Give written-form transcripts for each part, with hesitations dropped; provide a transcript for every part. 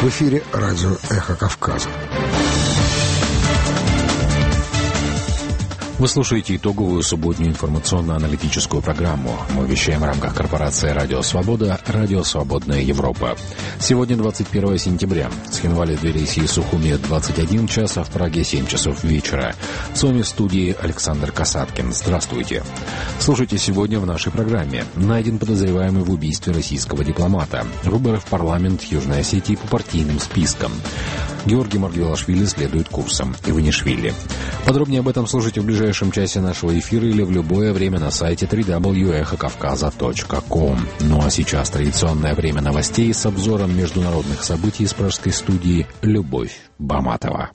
В эфире радио «Эхо Кавказа». Вы слушаете итоговую субботнюю информационно-аналитическую программу. Мы вещаем в рамках корпорации «Радио Свобода», «Радио Свободная Европа». Сегодня 21 сентября. С Хинвали, Тбилиси и Сухуми 21 час, а в Праге 7 часов вечера. С вами в студии Александр Касаткин. Здравствуйте. Слушайте сегодня в нашей программе. Найден подозреваемый в убийстве российского дипломата. Выборы в парламент Южной Осетии по партийным спискам. Георгий Маргвелашвили следует курсам Иванишвили. Подробнее об этом слушайте в ближайшем часе нашего эфира или в любое время на сайте www.echokavkaza.com. Ну а сейчас традиционное время новостей с обзором международных событий из пражской студии Любовь Баматова.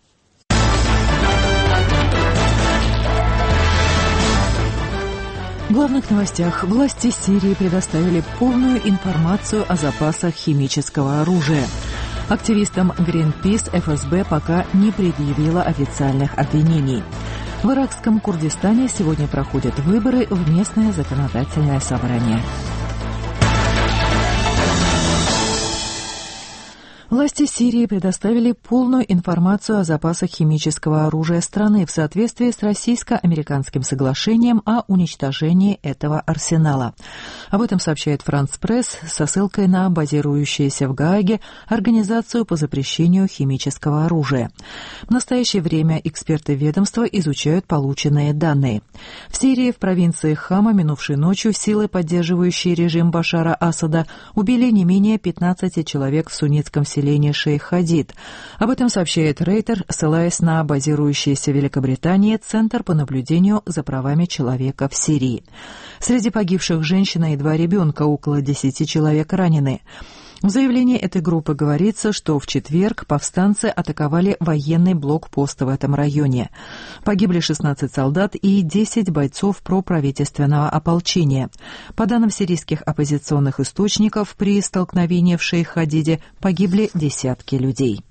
В главных новостях власти Сирии предоставили полную информацию о запасах химического оружия. Активистам Greenpeace ФСБ пока не предъявила официальных обвинений. В иракском Курдистане сегодня проходят выборы в местное законодательное собрание. Власти Сирии предоставили полную информацию о запасах химического оружия страны в соответствии с российско-американским соглашением о уничтожении этого арсенала. Об этом сообщает France Press со ссылкой на базирующуюся в Гааге Организацию по запрещению химического оружия. В настоящее время эксперты ведомства изучают полученные данные. В Сирии, в провинции Хама, минувшей ночью силы, поддерживающие режим Башара Асада, убили не менее 15 человек в суннитском селении Шейх-Хадид. Об этом сообщает Рейтер, ссылаясь на базирующийся в Великобритании Центр по наблюдению за правами человека в Сирии. Среди погибших женщина и 2 ребенка, около 10 человек ранены. В заявлении этой группы говорится, что в четверг повстанцы атаковали военный блокпост в этом районе. Погибли 16 солдат и 10 бойцов проправительственного ополчения. По данным сирийских оппозиционных источников, при столкновении в Шейх-Хадиде погибли десятки людей.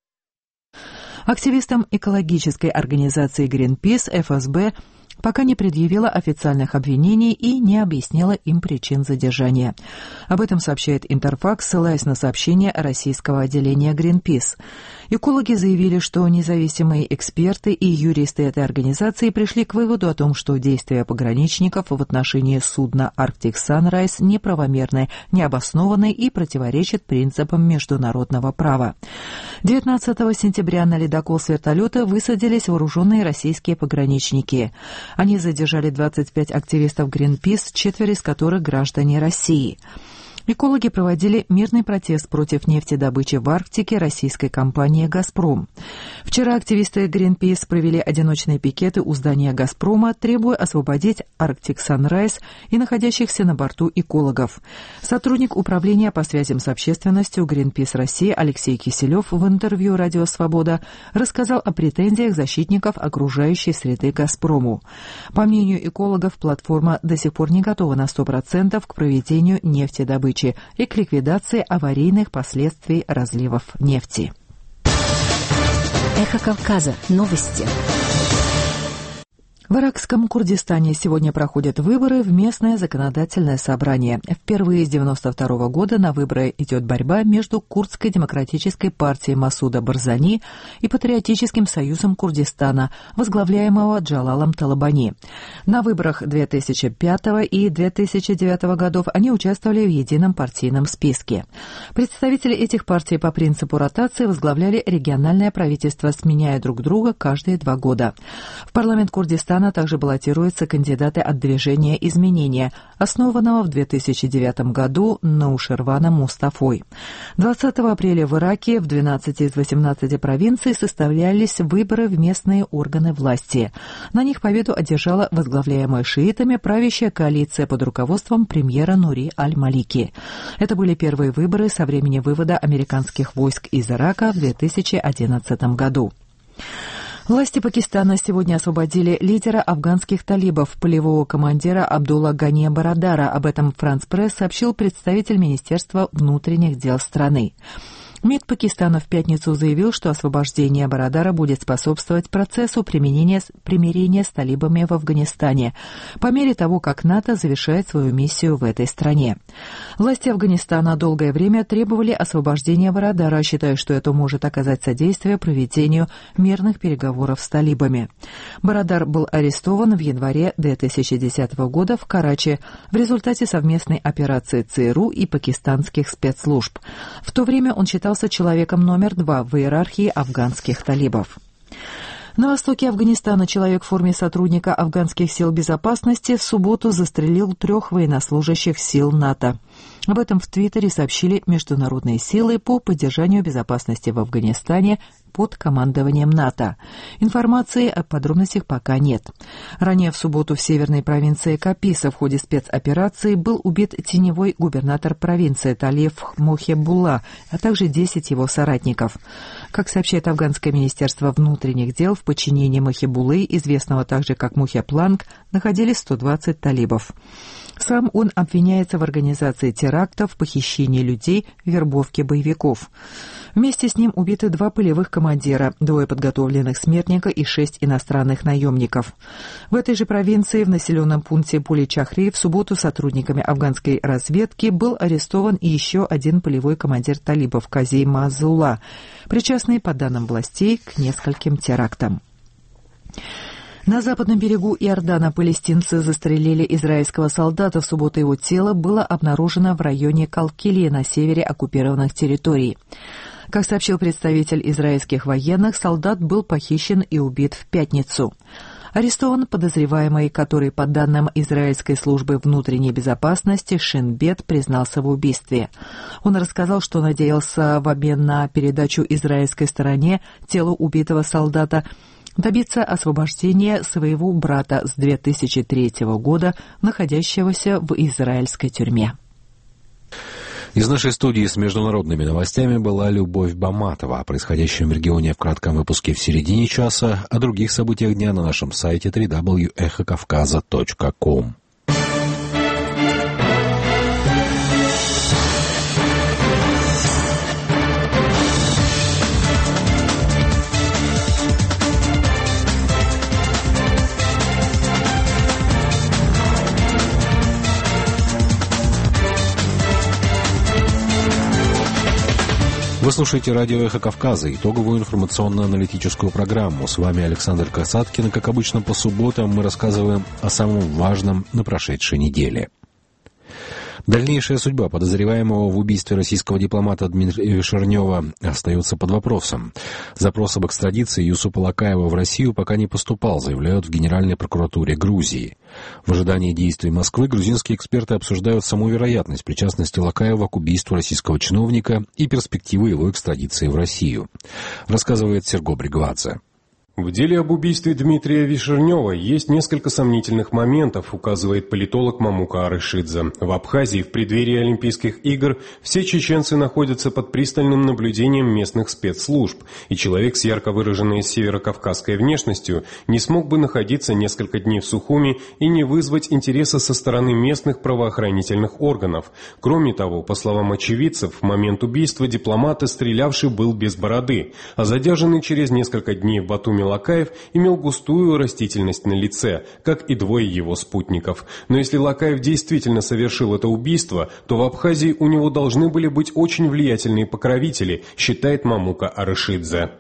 Активистам экологической организации Greenpeace ФСБ пока не предъявила официальных обвинений и не объяснила им причин задержания. Об этом сообщает Интерфакс, ссылаясь на сообщение российского отделения Greenpeace. Экологи заявили, что независимые эксперты и юристы этой организации пришли к выводу о том, что действия пограничников в отношении судна Arctic Sunrise неправомерны, необоснованы и противоречат принципам международного права. 19 сентября на ледокол с вертолета высадились вооруженные российские пограничники. Они задержали 25 активистов Greenpeace, 4 из которых граждане России. Экологи проводили мирный протест против нефтедобычи в Арктике российской компании «Газпром». Вчера активисты Greenpeace провели одиночные пикеты у здания «Газпрома», требуя освободить Arctic Sunrise и находящихся на борту экологов. Сотрудник управления по связям с общественностью Greenpeace России Алексей Киселев в интервью «Радио Свобода» рассказал о претензиях защитников окружающей среды «Газпрому». По мнению экологов, платформа до сих пор не готова на 100% к проведению нефтедобычи и к ликвидации аварийных последствий разливов нефти. Эхо Кавказа. Новости. В иракском Курдистане сегодня проходят выборы в местное законодательное собрание. Впервые с 1992 года на выборы идет борьба между Курдской демократической партией Масуда Барзани и Патриотическим союзом Курдистана, возглавляемого Джалалом Талабани. На выборах 2005 и 2009 годов они участвовали в едином партийном списке. Представители этих партий по принципу ротации возглавляли региональное правительство, сменяя друг друга каждые 2 года. В парламент Курдистана также баллотируются кандидаты от движения «Изменения», основанного в 2009 году Наушерваном Мустафой. 20 апреля в Ираке в 12 из 18 провинций состоялись выборы в местные органы власти. На них победу одержала возглавляемая шиитами правящая коалиция под руководством премьера Нури Аль-Малики. Это были первые выборы со времени вывода американских войск из Ирака в 2011 году. Власти Пакистана сегодня освободили лидера афганских талибов, полевого командира Абдулла Гани Барадара. Об этом France Press сообщил представитель Министерства внутренних дел страны. МИД Пакистана в пятницу заявил, что освобождение Барадара будет способствовать процессу примирения с талибами в Афганистане по мере того, как НАТО завершает свою миссию в этой стране. Власти Афганистана долгое время требовали освобождения Барадара, считая, что это может оказать содействие проведению мирных переговоров с талибами. Барадар был арестован в январе 2010 года в Карачи в результате совместной операции ЦРУ и пакистанских спецслужб. В то время он считался человеком номер 2 в иерархии афганских талибов. На востоке Афганистана человек в форме сотрудника афганских сил безопасности в субботу застрелил 3 военнослужащих сил НАТО. Об этом в Твиттере сообщили международные силы по поддержанию безопасности в Афганистане под командованием НАТО. Информации о подробностях пока нет. Ранее в субботу в северной провинции Каписа в ходе спецоперации был убит теневой губернатор провинции Талиб Мухиббулла, а также 10 его соратников. Как сообщает Афганское министерство внутренних дел, в подчинении Мухиббуллы, известного также как Мухепланг, находились 120 талибов. Сам он обвиняется в организации терактов, похищении людей, вербовке боевиков. Вместе с ним убиты 2 полевых командира, 2 подготовленных смертника и 6 иностранных наемников. В этой же провинции, в населенном пункте Пули-Чахри, в субботу сотрудниками афганской разведки был арестован и еще 1 полевой командир талибов Казей Мазула, причастный, по данным властей, к нескольким терактам. На западном берегу Иордана палестинцы застрелили израильского солдата. В субботу его тело было обнаружено в районе Калкилии на севере оккупированных территорий. Как сообщил представитель израильских военных, солдат был похищен и убит в пятницу. Арестован подозреваемый, который, по данным израильской службы внутренней безопасности, Шин Бет, признался в убийстве. Он рассказал, что надеялся в обмен на передачу израильской стороне тела убитого солдата добиться освобождения своего брата с 2003 года, находящегося в израильской тюрьме. Из нашей студии с международными новостями была Любовь Баматова. О происходящем в регионе в кратком выпуске в середине часа, о других событиях дня на нашем сайте www.echokavkaza.com. Вы слушаете радио «Эхо Кавказа», итоговую информационно-аналитическую программу. С вами Александр Касаткин. Как обычно, по субботам мы рассказываем о самом важном на прошедшей неделе. Дальнейшая судьба подозреваемого в убийстве российского дипломата Дмитрия Вишернева остается под вопросом. Запрос об экстрадиции Юсупа Лакаева в Россию пока не поступал, заявляют в Генеральной прокуратуре Грузии. В ожидании действий Москвы грузинские эксперты обсуждают саму вероятность причастности Лакаева к убийству российского чиновника и перспективы его экстрадиции в Россию. Рассказывает Серго Бригвадзе. В деле об убийстве Дмитрия Вишернева есть несколько сомнительных моментов, указывает политолог Мамука Арышидзе. В Абхазии в преддверии Олимпийских игр все чеченцы находятся под пристальным наблюдением местных спецслужб, и человек с ярко выраженной северокавказской внешностью не смог бы находиться несколько дней в Сухуми и не вызвать интереса со стороны местных правоохранительных органов. Кроме того, по словам очевидцев, в момент убийства дипломата стрелявший был без бороды, а задержанный через несколько дней в Батуми Лакаев имел густую растительность на лице, как и 2 его спутников. Но если Лакаев действительно совершил это убийство, то в Абхазии у него должны были быть очень влиятельные покровители, считает Мамука Арышидзе.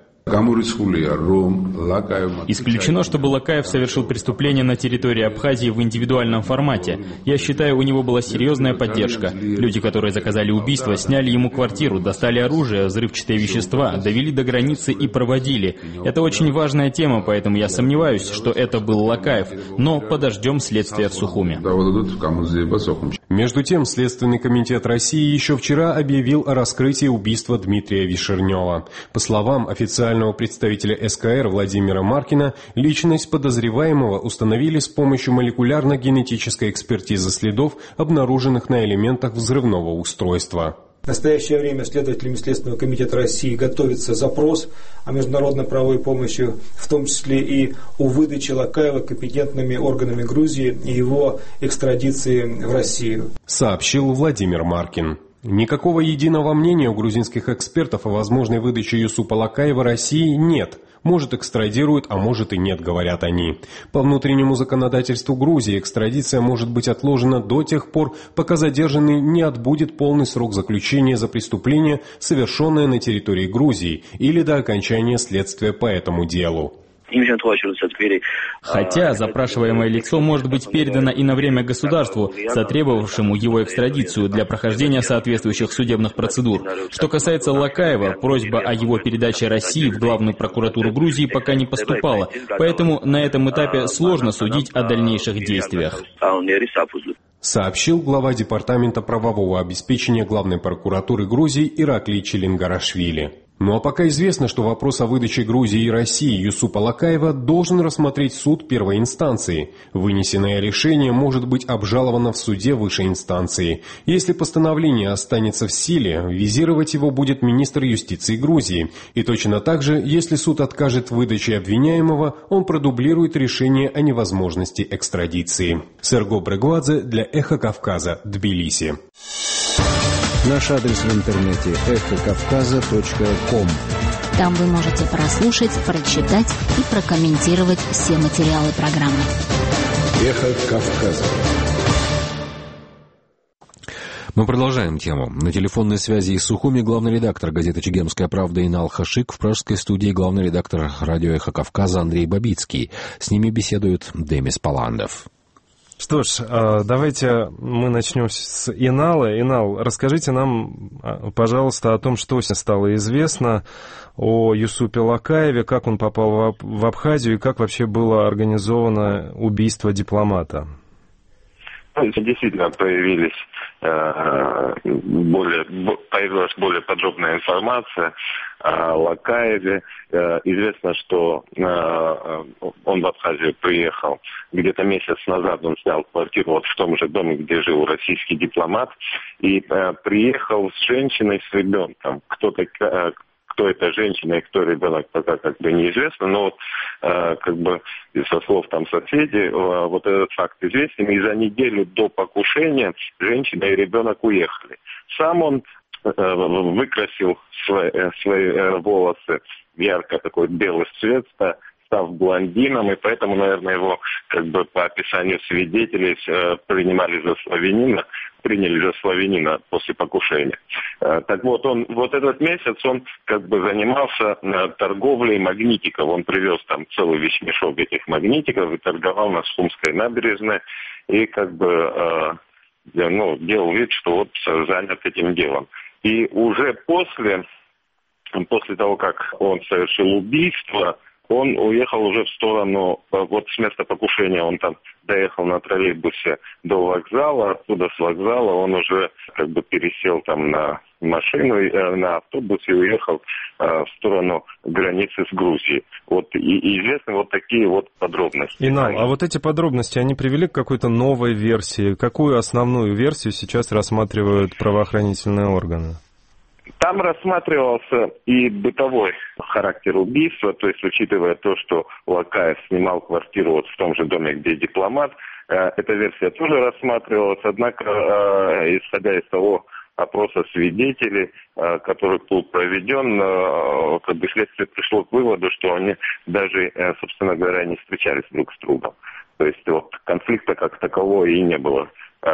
Исключено, чтобы Лакаев совершил преступление на территории Абхазии в индивидуальном формате. Я считаю, у него была серьезная поддержка. Люди, которые заказали убийство, сняли ему квартиру, достали оружие, взрывчатые вещества, довели до границы и проводили. Это очень важная тема, поэтому я сомневаюсь, что это был Лакаев, но подождем следствия в Сухуми. Между тем, Следственный комитет России еще вчера объявил о раскрытии убийства Дмитрия Вишернева. По словам официального представителя СКР Владимира Маркина, личность подозреваемого установили с помощью молекулярно-генетической экспертизы следов, обнаруженных на элементах взрывного устройства. В настоящее время следователями Следственного комитета России готовится запрос о международной правовой помощи, в том числе и о выдаче Лакаева компетентными органами Грузии и его экстрадиции в Россию. Сообщил Владимир Маркин. Никакого единого мнения у грузинских экспертов о возможной выдаче Юсупа Лакаева России нет. Может, экстрадируют, а может и нет, говорят они. По внутреннему законодательству Грузии экстрадиция может быть отложена до тех пор, пока задержанный не отбудет полный срок заключения за преступление, совершенное на территории Грузии, или до окончания следствия по этому делу. Хотя запрашиваемое лицо может быть передано и на время государству, затребовавшему его экстрадицию для прохождения соответствующих судебных процедур. Что касается Лакаева, просьба о его передаче России в Главную прокуратуру Грузии пока не поступала, поэтому на этом этапе сложно судить о дальнейших действиях. Сообщил глава Департамента правового обеспечения Главной прокуратуры Грузии Ираклий Челингарашвили. Ну а пока известно, что вопрос о выдаче Грузии и России Юсупа Лакаева должен рассмотреть суд первой инстанции. Вынесенное решение может быть обжаловано в суде высшей инстанции. Если постановление останется в силе, визировать его будет министр юстиции Грузии. И точно так же, если суд откажет в выдаче обвиняемого, он продублирует решение о невозможности экстрадиции. Серго Брегвадзе для «Эхо Кавказа», Тбилиси. Наш адрес в интернете эхокавказа.ком. Там вы можете прослушать, прочитать и прокомментировать все материалы программы. Эхо Кавказа. Мы продолжаем тему. На телефонной связи из Сухуми главный редактор газеты «Чегемская правда» Инал Хашик, в пражской студии главный редактор радио «Эхо Кавказа» Андрей Бабицкий. С ними беседует Демис Паландов. Что ж, давайте мы начнем с Инала. Инал, расскажите нам, пожалуйста, о том, что стало известно о Юсупе Лакаеве, как он попал в Абхазию и как вообще было организовано убийство дипломата. Действительно появилась более подробная информация о Лакаеве. Известно, что он в Абхазию приехал где-то месяц назад. Он снял квартиру вот в том же доме, где жил российский дипломат, и приехал с женщиной, с ребенком. Кто эта женщина и кто ребенок, пока как бы неизвестно, но вот как бы со слов там соседей вот этот факт известен, и за неделю до покушения женщина и ребенок уехали. Сам он выкрасил свои волосы в ярко такой белый цвет, став блондином, и поэтому, наверное, его как бы по описанию свидетелей приняли за славянина после покушения. Так вот, вот этот месяц он как бы занимался торговлей магнитиков. Он привез там целый вещмешок этих магнитиков и торговал на Схумской набережной и как бы делал вид, что вот занят этим делом. И уже после того, как он совершил убийство, он уехал уже в сторону, вот с места покушения он там доехал на троллейбусе до вокзала, оттуда с вокзала он уже как бы пересел там на машину, на автобус и уехал в сторону границы с Грузией. Вот и известны вот такие вот подробности. Инал, а вот эти подробности, они привели к какой-то новой версии? Какую основную версию сейчас рассматривают правоохранительные органы? Там рассматривался и бытовой характер убийства, то есть учитывая то, что Лакаев снимал квартиру вот в том же доме, где дипломат, эта версия тоже рассматривалась, однако, исходя из того опроса свидетелей, который был проведен, как бы следствие пришло к выводу, что они даже, собственно говоря, не встречались друг с другом. То есть вот конфликта как такового и не было.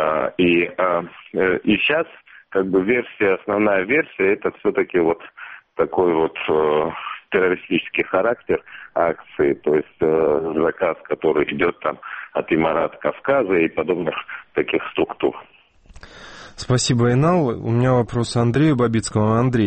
И сейчас как бы основная версия, это все-таки вот такой вот террористический характер акции, то есть заказ, который идет там от Имарата Кавказа и подобных таких структур. Спасибо, Инал. У меня вопрос Андрею Бабицкому. Андрей,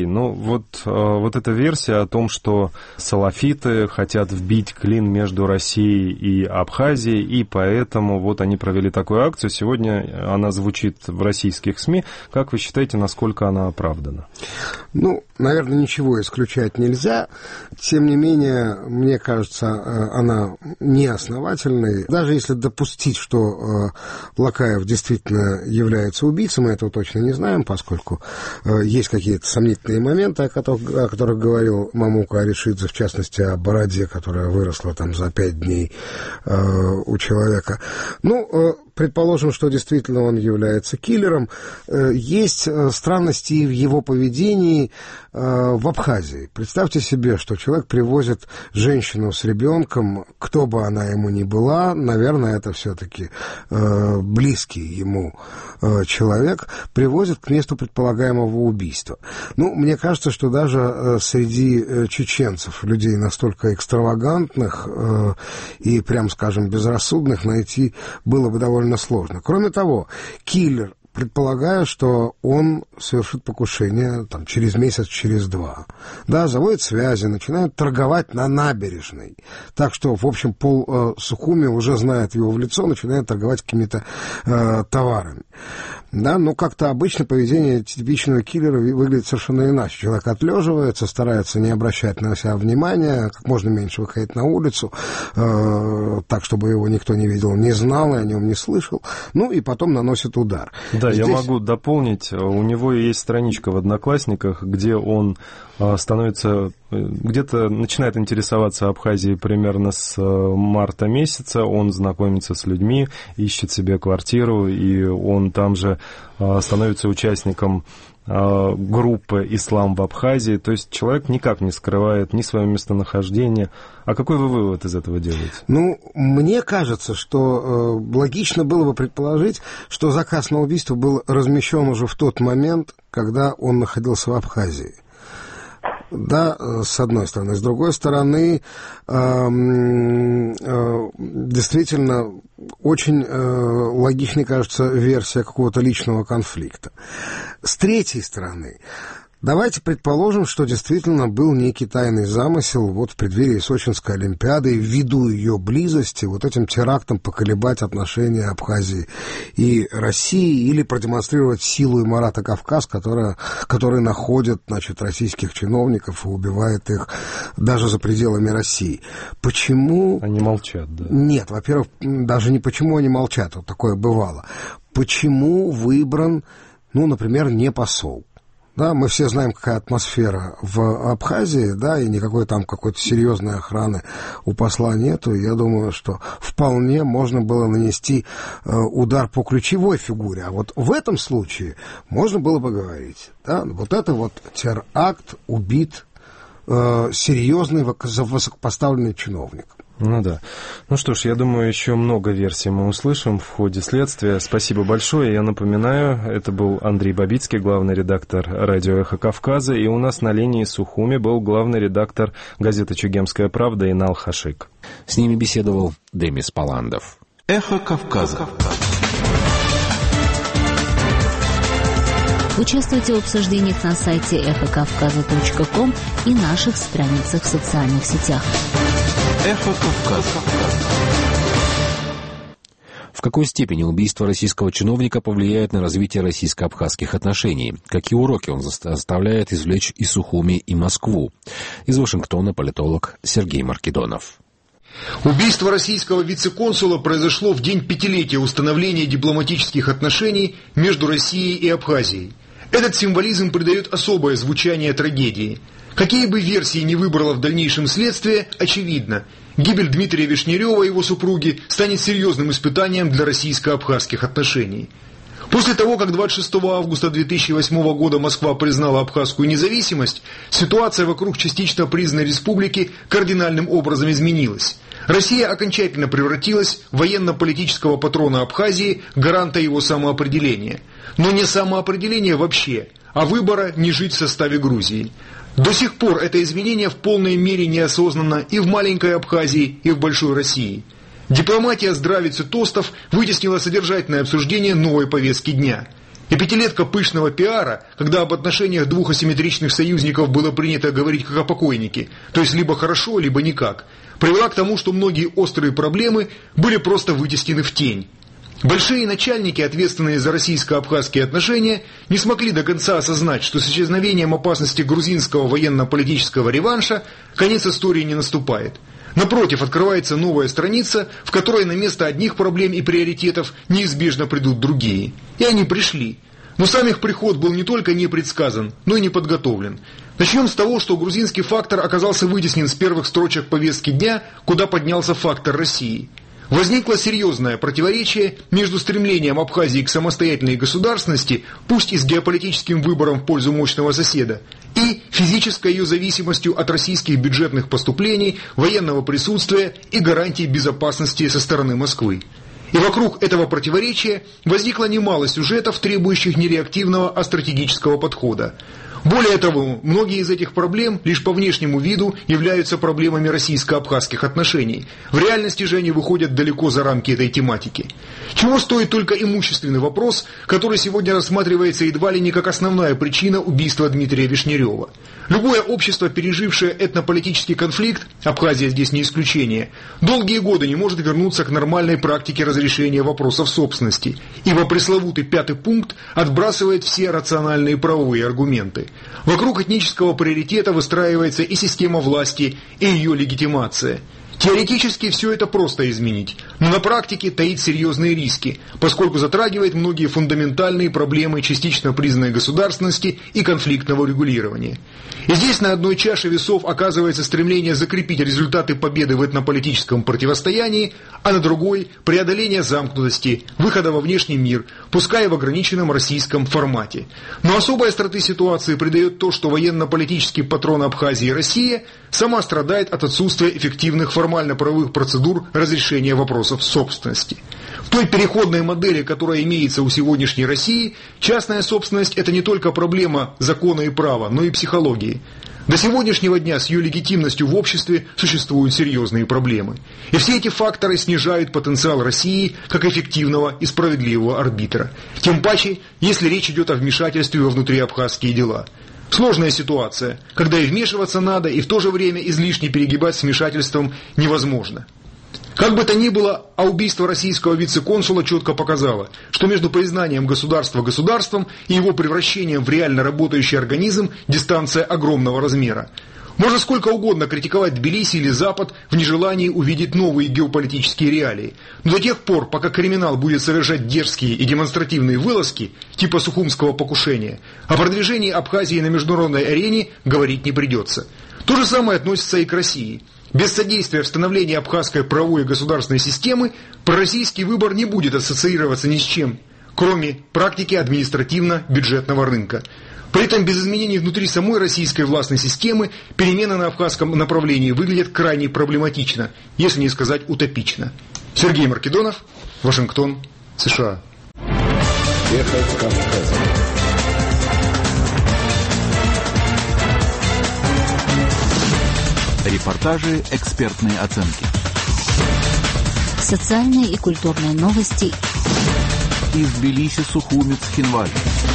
вот эта версия о том, что салафиты хотят вбить клин между Россией и Абхазией, и поэтому вот они провели такую акцию. Сегодня она звучит в российских СМИ. Как вы считаете, насколько она оправдана? Наверное, ничего исключать нельзя. Тем не менее, мне кажется, она неосновательной. Даже если допустить, что Лакаев действительно является убийцей, мы этого точно не знаем, поскольку есть какие-то сомнительные моменты, о которых говорил Мамука Аришидзе, в частности, о бороде, которая выросла там за 5 дней у человека. предположим, что действительно он является киллером, есть странности и в его поведении в Абхазии. Представьте себе, что человек привозит женщину с ребенком, кто бы она ему ни была, наверное, это все-таки близкий ему человек, привозит к месту предполагаемого убийства. Ну, мне кажется, что даже среди чеченцев, людей настолько экстравагантных и, прям скажем, безрассудных, найти было бы довольно сложно. Кроме того, киллер, предполагаю, что он совершит покушение там, через месяц, через два. Да, заводит связи, начинают торговать на набережной. Так что, в общем, пол Сухуми уже знает его в лицо, начинает торговать какими-то товарами. Да, но как-то обычно поведение типичного киллера выглядит совершенно иначе. Человек отлеживается, старается не обращать на себя внимания, как можно меньше выходить на улицу, так, чтобы его никто не видел, не знал и о нем не слышал. Ну, и потом наносит удар. Да, здесь... я могу дополнить. У него есть страничка в Одноклассниках, где он становится, где-то начинает интересоваться Абхазией примерно с марта месяца, он знакомится с людьми, ищет себе квартиру, и он там же становится участником группы «Ислам в Абхазии». То есть человек никак не скрывает ни свое местонахождение. А какой вы вывод из этого делаете? Ну, мне кажется, что логично было бы предположить, что заказ на убийство был размещен уже в тот момент, когда он находился в Абхазии. Да, с одной стороны. С другой стороны, действительно, очень логичной кажется версия какого-то личного конфликта. С третьей стороны, давайте предположим, что действительно был некий тайный замысел вот в преддверии Сочинской Олимпиады, ввиду ее близости, вот этим терактом поколебать отношения Абхазии и России или продемонстрировать силу и Марата Кавказ, который находит, значит, российских чиновников и убивает их даже за пределами России. Почему... Они молчат, да? Нет, во-первых, даже не почему они молчат, вот такое бывало. Почему выбран, ну, например, не посол? Да, мы все знаем, какая атмосфера в Абхазии, да, и никакой там какой-то серьезной охраны у посла нету. Я думаю, что вполне можно было нанести удар по ключевой фигуре. А вот в этом случае можно было бы говорить, да, вот это вот теракт, убит серьезный высокопоставленный чиновник. Ну да. Ну что ж, я думаю, еще много версий мы услышим в ходе следствия. Спасибо большое. Я напоминаю, это был Андрей Бабицкий, главный редактор радио «Эхо Кавказа», и у нас на линии Сухуми был главный редактор газеты «Чегемская правда» Инал Хашик. С ними беседовал Демис Паландов. «Эхо Кавказа». Участвуйте в обсуждениях на сайте эхокавказа.ком и наших страницах в социальных сетях. «Эхо Кавказа». В какой степени убийство российского чиновника повлияет на развитие российско-абхазских отношений? Какие уроки он заставляет извлечь и Сухуми, и Москву? Из Вашингтона политолог Сергей Маркедонов. Убийство российского вице-консула произошло в день пятилетия установления дипломатических отношений между Россией и Абхазией. Этот символизм придает особое звучание трагедии. Какие бы версии ни выбрало в дальнейшем следствие, очевидно, гибель Дмитрия Вишнерева и его супруги станет серьезным испытанием для российско-абхазских отношений. После того, как 26 августа 2008 года Москва признала абхазскую независимость, ситуация вокруг частично признанной республики кардинальным образом изменилась. Россия окончательно превратилась в военно-политического патрона Абхазии, гаранта его самоопределения. Но не самоопределения вообще, а выбора не жить в составе Грузии. До сих пор это изменение в полной мере неосознанно и в маленькой Абхазии, и в большой России. Дипломатия здравиц и тостов вытеснила содержательное обсуждение новой повестки дня. И пятилетка пышного пиара, когда об отношениях двух асимметричных союзников было принято говорить как о покойнике, то есть либо хорошо, либо никак, привела к тому, что многие острые проблемы были просто вытеснены в тень. Большие начальники, ответственные за российско-абхазские отношения, не смогли до конца осознать, что с исчезновением опасности грузинского военно-политического реванша конец истории не наступает. Напротив, открывается новая страница, в которой на место одних проблем и приоритетов неизбежно придут другие. И они пришли. Но сам их приход был не только не предсказан, но и не подготовлен. Начнем с того, что грузинский фактор оказался вытеснен с первых строчек повестки дня, куда поднялся фактор России. возникло серьезное противоречие между стремлением Абхазии к самостоятельной государственности, пусть и с геополитическим выбором в пользу мощного соседа, и физической ее зависимостью от российских бюджетных поступлений, военного присутствия и гарантий безопасности со стороны Москвы. И вокруг этого противоречия возникло немало сюжетов, требующих не реактивного, а стратегического подхода. Более того, многие из этих проблем лишь по внешнему виду являются проблемами российско-абхазских отношений. В реальности же они выходят далеко за рамки этой тематики. Чего стоит только имущественный вопрос, который сегодня рассматривается едва ли не как основная причина убийства Дмитрия Вишнерева. Любое общество, пережившее этнополитический конфликт, Абхазия здесь не исключение, долгие годы не может вернуться к нормальной практике разрешения вопросов собственности, ибо пресловутый 5-й пункт отбрасывает все рациональные правовые аргументы. Вокруг этнического приоритета выстраивается и система власти, и ее легитимация. Теоретически все это просто изменить, но на практике таит серьезные риски, поскольку затрагивает многие фундаментальные проблемы частично признанной государственности и конфликтного регулирования. И здесь на одной чаше весов оказывается стремление закрепить результаты победы в этнополитическом противостоянии, а на другой – преодоление замкнутости, выхода во внешний мир, пускай в ограниченном российском формате. Но особой остроты ситуации придает то, что военно-политический патрон Абхазии Россия сама страдает от отсутствия эффективных формально-правовых процедур разрешения вопросов собственности. В той переходной модели, которая имеется у сегодняшней России, частная собственность – это не только проблема закона и права, но и психологии. До сегодняшнего дня с ее легитимностью в обществе существуют серьезные проблемы. И все эти факторы снижают потенциал России как эффективного и справедливого арбитра. Тем паче, если речь идет о вмешательстве во внутриабхазские дела. Сложная ситуация, когда и вмешиваться надо, и в то же время излишне перегибать с вмешательством невозможно. Как бы то ни было, а убийство российского вице-консула четко показало, что между признанием государства государством и его превращением в реально работающий организм дистанция огромного размера. Можно сколько угодно критиковать Тбилиси или Запад в нежелании увидеть новые геополитические реалии, но до тех пор, пока криминал будет совершать дерзкие и демонстративные вылазки, типа сухумского покушения, о продвижении Абхазии на международной арене говорить не придется. То же самое относится и к России. Без содействия в становлении абхазской правовой и государственной системы пророссийский выбор не будет ассоциироваться ни с чем, кроме практики административно-бюджетного рынка. При этом без изменений внутри самой российской властной системы перемены на абхазском направлении выглядят крайне проблематично, если не сказать утопично. Сергей Маркедонов, Вашингтон, США. Эхо Кавказа. Репортажи, экспертные оценки. Социальные и культурные новости. Из Тбилиси, Сухуми, Цхинвали.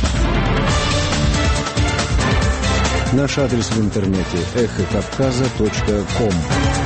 Наш адрес в интернете эхокавказа.ком.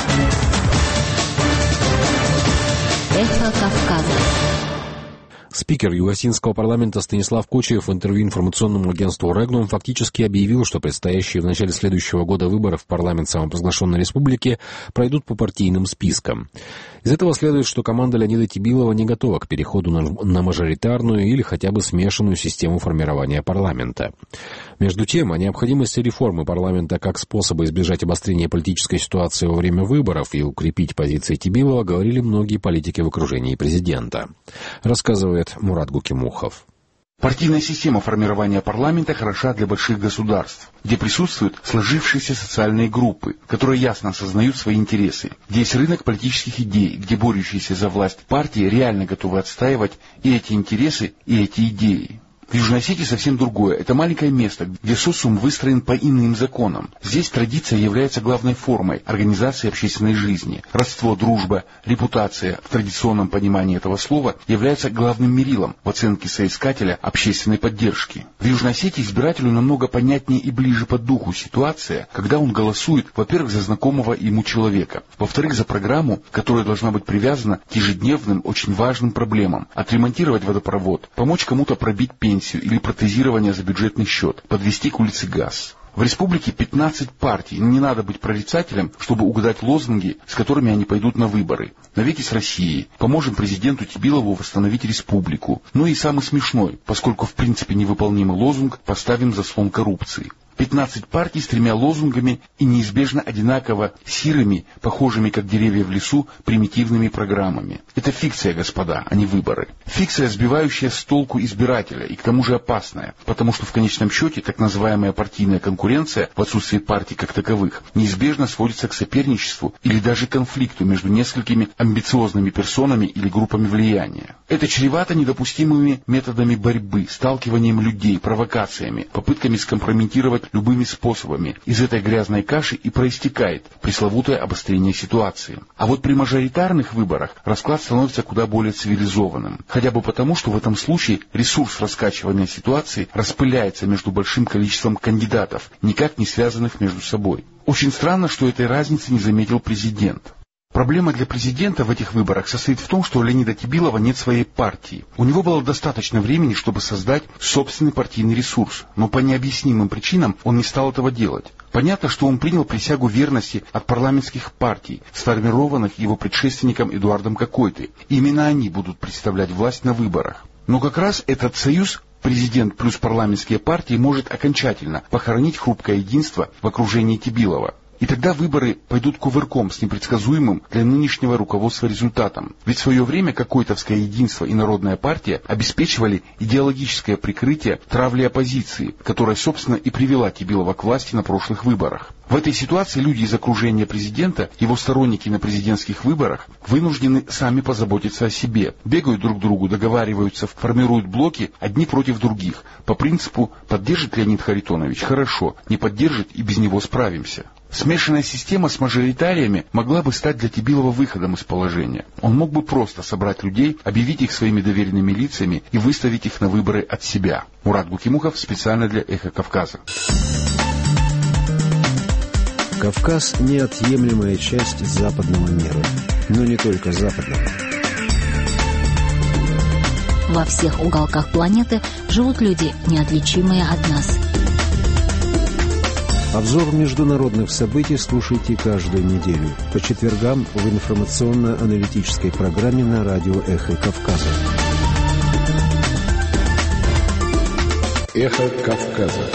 Эхо Кавказа. Спикер Югосинского парламента Станислав Кучев в интервью информационному агентству «Регнум» фактически объявил, что предстоящие в начале следующего года выборы в парламент самопровозглашенной республики пройдут по партийным спискам. Из этого следует, что команда Леонида Тибилова не готова к переходу на мажоритарную или хотя бы смешанную систему формирования парламента. Между тем, о необходимости реформы парламента как способа избежать обострения политической ситуации во время выборов и укрепить позиции Тибилова говорили многие политики в окружении президента. Рассказывает Мурат Гукимухов. Партийная система формирования парламента хороша для больших государств, где присутствуют сложившиеся социальные группы, которые ясно осознают свои интересы, где есть рынок политических идей, где борющиеся за власть партии реально готовы отстаивать и эти интересы, и эти идеи. В Южной Осетии совсем другое. Это маленькое место, где социум выстроен по иным законам. Здесь традиция является главной формой организации общественной жизни. Родство, дружба, репутация в традиционном понимании этого слова являются главным мерилом в оценке соискателя общественной поддержки. В Южной Осетии избирателю намного понятнее и ближе по духу ситуация, когда он голосует, во-первых, за знакомого ему человека, во-вторых, за программу, которая должна быть привязана к ежедневным, очень важным проблемам. Отремонтировать водопровод, помочь кому-то пробить пенсию или протезирование за бюджетный счет, подвести к улице газ. В республике 15 партий, не надо быть прорицателем, чтобы угадать лозунги, с которыми они пойдут на выборы. Навеки с Россией, поможем президенту Тибилову восстановить республику. Ну и самый смешной, поскольку в принципе невыполнимый лозунг, поставим заслон коррупции. 15 партий с 3 лозунгами и неизбежно одинаково серыми, похожими как деревья в лесу, примитивными программами. Это фикция, господа, а не выборы. Фикция, сбивающая с толку избирателя и к тому же опасная, потому что в конечном счете так называемая партийная конкуренция в отсутствии партий как таковых неизбежно сводится к соперничеству или даже конфликту между несколькими амбициозными персонами или группами влияния. Это чревато недопустимыми методами борьбы, сталкиванием людей, провокациями, попытками скомпрометировать любыми способами. Из этой грязной каши и проистекает пресловутое обострение ситуации. А вот при мажоритарных выборах расклад становится куда более цивилизованным. Хотя бы потому, что в этом случае ресурс раскачивания ситуации распыляется между большим количеством кандидатов, никак не связанных между собой. Очень странно, что этой разницы не заметил президент. Проблема для президента в этих выборах состоит в том, что у Леонида Тибилова нет своей партии. У него было достаточно времени, чтобы создать собственный партийный ресурс, но по необъяснимым причинам он не стал этого делать. Понятно, что он принял присягу верности от парламентских партий, сформированных его предшественником Эдуардом Кокойтой. Именно они будут представлять власть на выборах. Но как раз этот союз президент плюс парламентские партии может окончательно похоронить хрупкое единство в окружении Тибилова. И тогда выборы пойдут кувырком с непредсказуемым для нынешнего руководства результатом. Ведь в свое время Кокойтовское единство и Народная партия обеспечивали идеологическое прикрытие травли оппозиции, которая, собственно, и привела Тибилова к власти на прошлых выборах. В этой ситуации люди из окружения президента, его сторонники на президентских выборах, вынуждены сами позаботиться о себе. Бегают друг к другу, договариваются, формируют блоки одни против других. По принципу «поддержит Леонид Харитонович? Хорошо, не поддержит, и без него справимся». Смешанная система с мажоритариями могла бы стать для Тибилова выходом из положения. Он мог бы просто собрать людей, объявить их своими доверенными лицами и выставить их на выборы от себя. Мурат Букимухов специально для «Эхо Кавказа». Кавказ – неотъемлемая часть западного мира, но не только западного. Во всех уголках планеты живут люди, неотличимые от нас. Обзор международных событий слушайте каждую неделю по четвергам в информационно-аналитической программе на радио «Эхо Кавказа». «Эхо Кавказа».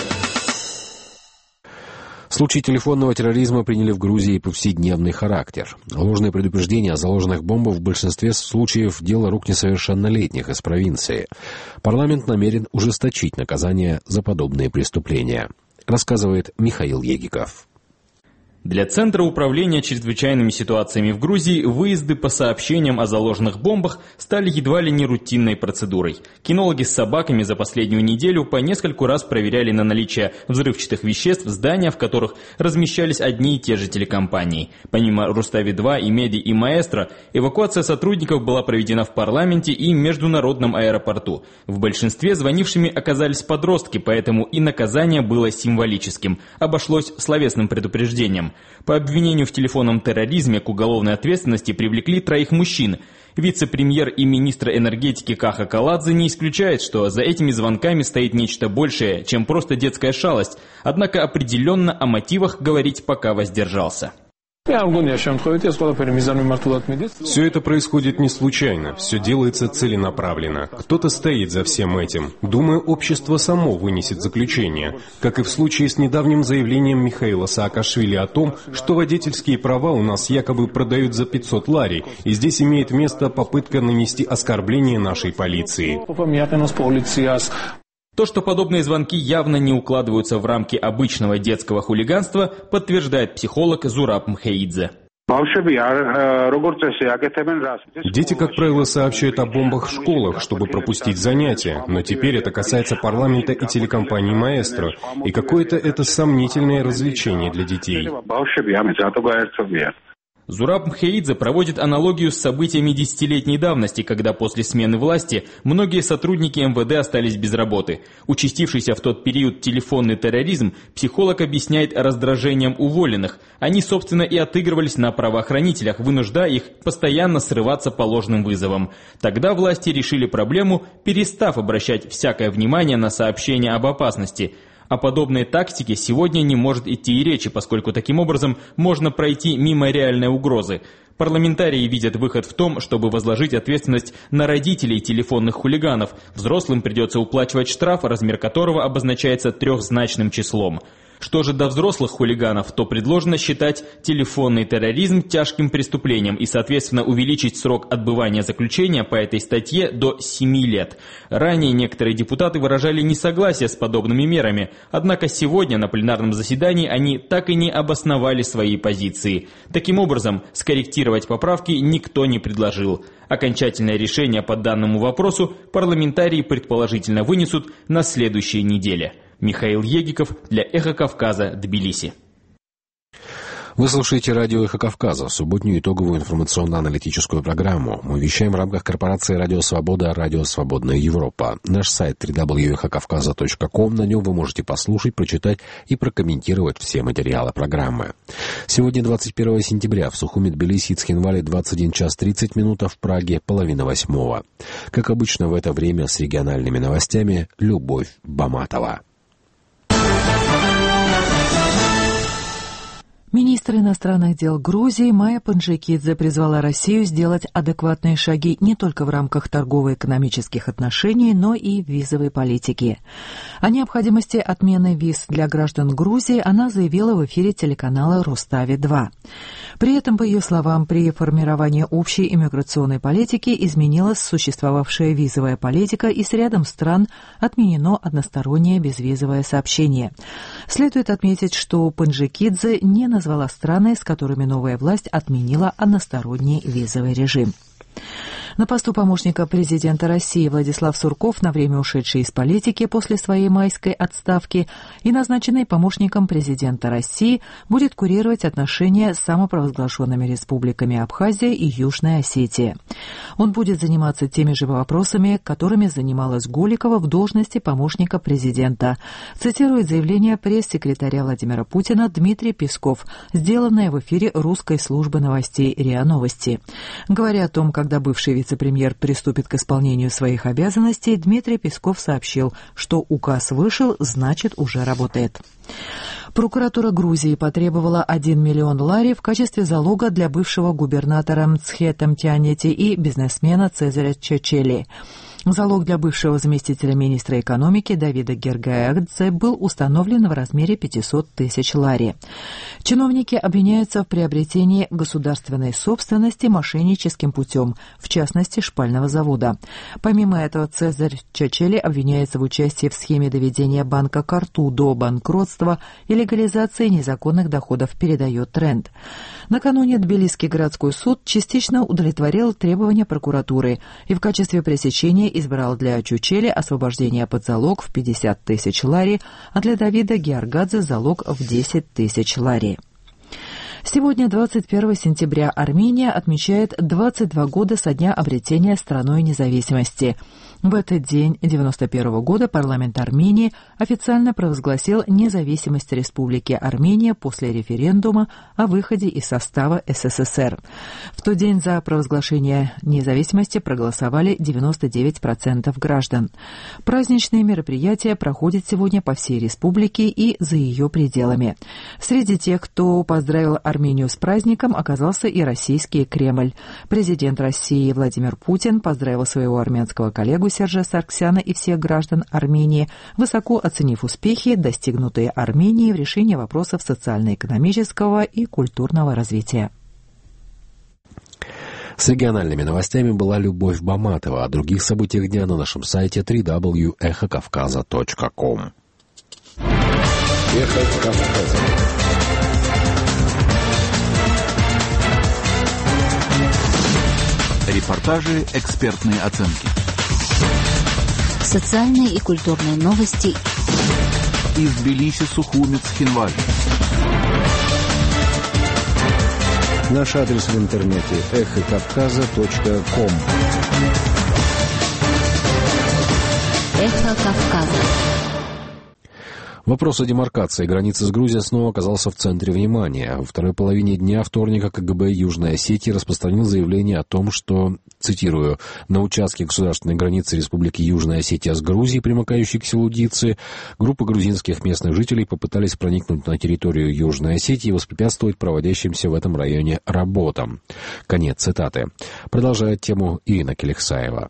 Случаи телефонного терроризма приняли в Грузии повседневный характер. Ложные предупреждения о заложенных бомбах в большинстве случаев дело рук несовершеннолетних из провинции. Парламент намерен ужесточить наказание за подобные преступления, рассказывает Михаил Егиков. Для Центра управления чрезвычайными ситуациями в Грузии выезды по сообщениям о заложенных бомбах стали едва ли не рутинной процедурой. Кинологи с собаками за последнюю неделю по нескольку раз проверяли на наличие взрывчатых веществ здания, в которых размещались одни и те же телекомпании. Помимо Рустави-2, Имеди и Маэстро, эвакуация сотрудников была проведена в парламенте и международном аэропорту. В большинстве звонившими оказались подростки, поэтому и наказание было символическим. Обошлось словесным предупреждением. По обвинению в телефонном терроризме к уголовной ответственности привлекли 3 мужчин. Вице-премьер и министр энергетики Каха Каладзе не исключает, что за этими звонками стоит нечто большее, чем просто детская шалость, однако определенно о мотивах говорить пока воздержался. Все это происходит не случайно, все делается целенаправленно. Кто-то стоит за всем этим. Думаю, общество само вынесет заключение, как и в случае с недавним заявлением Михаила Саакашвили о том, что водительские права у нас якобы продают за 500 лари, и здесь имеет место попытка нанести оскорбление нашей полиции. То, что подобные звонки явно не укладываются в рамки обычного детского хулиганства, подтверждает психолог Зураб Мхеидзе. Дети, как правило, сообщают о бомбах в школах, чтобы пропустить занятия, но теперь это касается парламента и телекомпании «Маэстро», и какое-то это сомнительное развлечение для детей. Зураб Мхеидзе проводит аналогию с событиями десятилетней давности, когда после смены власти многие сотрудники МВД остались без работы. Участившийся в тот период телефонный терроризм психолог объясняет раздражением уволенных. Они, собственно, и отыгрывались на правоохранителях, вынуждая их постоянно срываться по ложным вызовам. Тогда власти решили проблему, перестав обращать всякое внимание на сообщения об опасности. О подобной тактике сегодня не может идти и речи, поскольку таким образом можно пройти мимо реальной угрозы. Парламентарии видят выход в том, чтобы возложить ответственность на родителей телефонных хулиганов. Взрослым придется уплачивать штраф, размер которого обозначается 3-значным числом. Что же до взрослых хулиганов, то предложено считать телефонный терроризм тяжким преступлением и, соответственно, увеличить срок отбывания заключения по этой статье до 7 лет. Ранее некоторые депутаты выражали несогласие с подобными мерами, однако сегодня на пленарном заседании они так и не обосновали свои позиции. Таким образом, скорректировать поправки никто не предложил. Окончательное решение по данному вопросу парламентарии предположительно вынесут на следующей неделе. Михаил Егиков для «Эхо Кавказа», Тбилиси. Вы слушаете радио «Эхо Кавказа», субботнюю итоговую информационно-аналитическую программу. Мы вещаем в рамках корпорации «Радио Свобода», «Радио Свободная Европа». Наш сайт www.эхокавказа.ком, на нем вы можете послушать, прочитать и прокомментировать все материалы программы. Сегодня 21 сентября, в Сухуми, Тбилиси и Цхинвале 21 час 30 минут, а в Праге 7:30. Как обычно в это время с региональными новостями Любовь Баматова. Министр иностранных дел Грузии Майя Панджикидзе призвала Россию сделать адекватные шаги не только в рамках торгово-экономических отношений, но и в визовой политике. О необходимости отмены виз для граждан Грузии она заявила в эфире телеканала «Рустави-2». При этом, по ее словам, при формировании общей иммиграционной политики изменилась существовавшая визовая политика, и с рядом стран отменено одностороннее безвизовое сообщение. Следует отметить, что Панджикидзе не назвала страны, с которыми новая власть отменила односторонний визовый режим. На посту помощника президента России Владислав Сурков, на время ушедший из политики после своей майской отставки и назначенный помощником президента России, будет курировать отношения с самопровозглашенными республиками Абхазия и Южная Осетия. Он будет заниматься теми же вопросами, которыми занималась Голикова в должности помощника президента, цитирует заявление пресс-секретаря Владимира Путина Дмитрий Песков, сделанное в эфире русской службы новостей РИА Новости. Говоря о том, когда бывший вице-премьер приступит к исполнению своих обязанностей, Дмитрий Песков сообщил, что указ вышел, значит, уже работает. Прокуратура Грузии потребовала 1 миллион лари в качестве залога для бывшего губернатора Мцхета Мтянети и бизнесмена Цезаря Чачели. Залог для бывшего заместителя министра экономики Давида Гергаядзе был установлен в размере 500 тысяч лари. Чиновники обвиняются в приобретении государственной собственности мошенническим путем, в частности, шпального завода. Помимо этого, Цезарь Чачели обвиняется в участии в схеме доведения банка Карту до банкротства и легализации незаконных доходов, передает Тренд. Накануне Тбилисский городской суд частично удовлетворил требования прокуратуры и в качестве пресечения избрал для Чучели освобождение под залог в 50 тысяч лари, а для Давида Георгадзе залог в 10 тысяч лари. Сегодня, 21 сентября, Армения отмечает 22 года со дня обретения страной независимости. В этот день 1991 года парламент Армении официально провозгласил независимость Республики Армения после референдума о выходе из состава СССР. В тот день за провозглашение независимости проголосовали 99% граждан. Праздничные мероприятия проходят сегодня по всей республике и за ее пределами. Среди тех, кто поздравил Армению с праздником, оказался и российский Кремль. Президент России Владимир Путин поздравил своего армянского коллегу Сержа Саргсяна и всех граждан Армении, высоко оценив успехи, достигнутые Арменией в решении вопросов социально-экономического и культурного развития. С региональными новостями была Любовь Баматова. О других событиях дня на нашем сайте www.эхокавказа.ком. Эхо Кавказа. Репортажи, экспертные оценки. Социальные и культурные новости из Тбилиси, Сухуми, Цхинвали. Наш адрес в интернете эхокавказа.ком. Эхо Кавказа. Вопрос о демаркации границы с Грузией снова оказался в центре внимания. Во второй половине дня вторника КГБ Южной Осетии распространил заявление о том, что, цитирую, «на участке государственной границы Республики Южная Осетия с Грузией, примыкающей к селу Дицы, группы грузинских местных жителей попытались проникнуть на территорию Южной Осетии и воспрепятствовать проводящимся в этом районе работам». Конец цитаты. Продолжает тему Ирина Келексаева.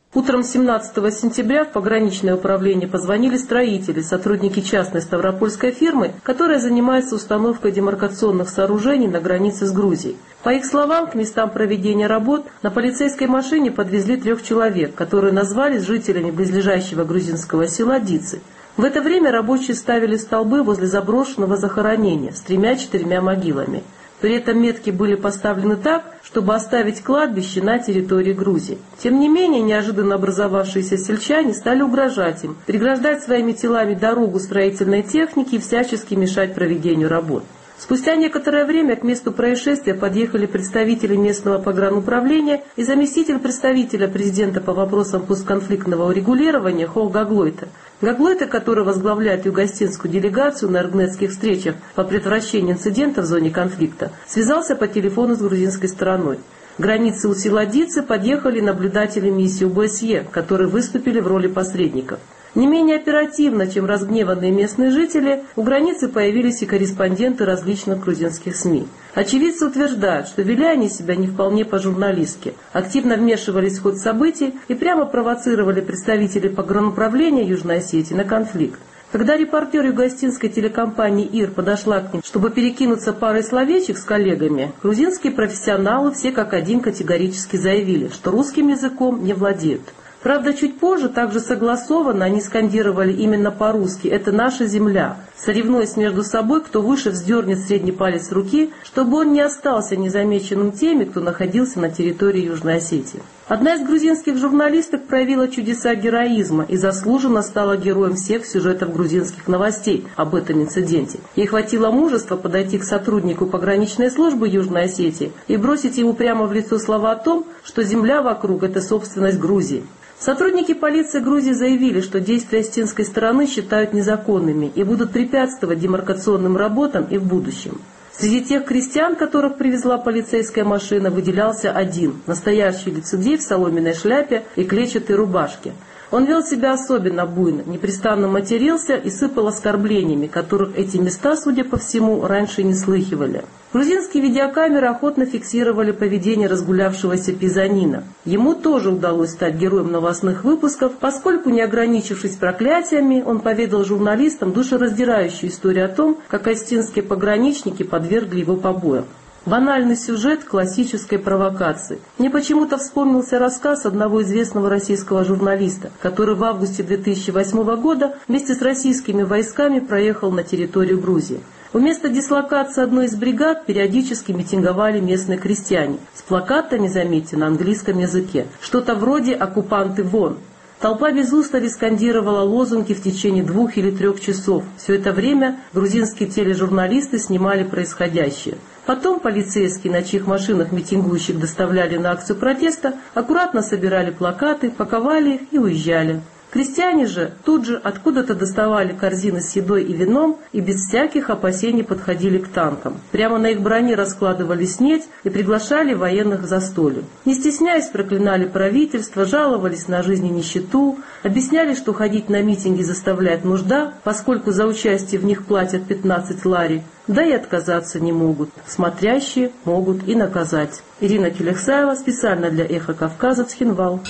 Утром 17 сентября в пограничное управление позвонили строители, сотрудники частной ставропольской фирмы, которая занимается установкой демаркационных сооружений на границе с Грузией. По их словам, к местам проведения работ на полицейской машине подвезли 3 человек, которые назвались жителями близлежащего грузинского села Дицы. В это время рабочие ставили столбы возле заброшенного захоронения с 3-4 могилами. При этом метки были поставлены так, чтобы оставить кладбище на территории Грузии. Тем не менее, неожиданно образовавшиеся сельчане стали угрожать им, преграждать своими телами дорогу строительной техники и всячески мешать проведению работ. Спустя некоторое время к месту происшествия подъехали представители местного погрануправления и заместитель представителя президента по вопросам постконфликтного урегулирования Хол Гаглойта. Гаглойта, который возглавляет югостинскую делегацию на эргнетских встречах по предотвращению инцидентов в зоне конфликта, связался по телефону с грузинской стороной. К границе у села Дицы подъехали наблюдатели миссии ОБСЕ, которые выступили в роли посредников. Не менее оперативно, чем разгневанные местные жители, у границы появились и корреспонденты различных грузинских СМИ. Очевидцы утверждают, что вели они себя не вполне по-журналистски, активно вмешивались в ход событий и прямо провоцировали представителей погрануправления Южной Осетии на конфликт. Когда репортер югостинской телекомпании ИР подошла к ним, чтобы перекинуться парой словечек с коллегами, грузинские профессионалы все как один категорически заявили, что русским языком не владеют. Правда, чуть позже, также согласованно, они скандировали именно по-русски «это наша земля», соревнуясь между собой, кто выше вздернет средний палец руки, чтобы он не остался незамеченным теми, кто находился на территории Южной Осетии. Одна из грузинских журналисток проявила чудеса героизма и заслуженно стала героем всех сюжетов грузинских новостей об этом инциденте. Ей хватило мужества подойти к сотруднику пограничной службы Южной Осетии и бросить ему прямо в лицо слова о том, что земля вокруг – это собственность Грузии. Сотрудники полиции Грузии заявили, что действия остинской стороны считают незаконными и будут препятствовать демаркационным работам и в будущем. Среди тех крестьян, которых привезла полицейская машина, выделялся один – настоящий лицедей в соломенной шляпе и клетчатой рубашке. Он вел себя особенно буйно, непрестанно матерился и сыпал оскорблениями, которых эти места, судя по всему, раньше не слыхивали. Грузинские видеокамеры охотно фиксировали поведение разгулявшегося пизанина. Ему тоже удалось стать героем новостных выпусков, поскольку, не ограничившись проклятиями, он поведал журналистам душераздирающую историю о том, как остинские пограничники подвергли его побоям. Банальный сюжет классической провокации. Мне почему-то вспомнился рассказ одного известного российского журналиста, который в августе 2008 года вместе с российскими войсками проехал на территорию Грузии. У места дислокации одной из бригад периодически митинговали местные крестьяне с плакатами, заметьте, на английском языке. Что-то вроде «Оккупанты вон!». Толпа без устали скандировала лозунги в течение 2 или 3 часов. Все это время грузинские тележурналисты снимали происходящее. Потом полицейские, на чьих машинах митингующих доставляли на акцию протеста, аккуратно собирали плакаты, паковали их и уезжали. Крестьяне же тут же откуда-то доставали корзины с едой и вином и без всяких опасений подходили к танкам. Прямо на их броне раскладывали снедь и приглашали военных к застолью. Не стесняясь, проклинали правительство, жаловались на жизнь и нищету, объясняли, что ходить на митинги заставляет нужда, поскольку за участие в них платят 15 лари, да и отказаться не могут. Смотрящие могут и наказать. Ирина Келехсаева, специально для «Эхо Кавказа», Цхинвал.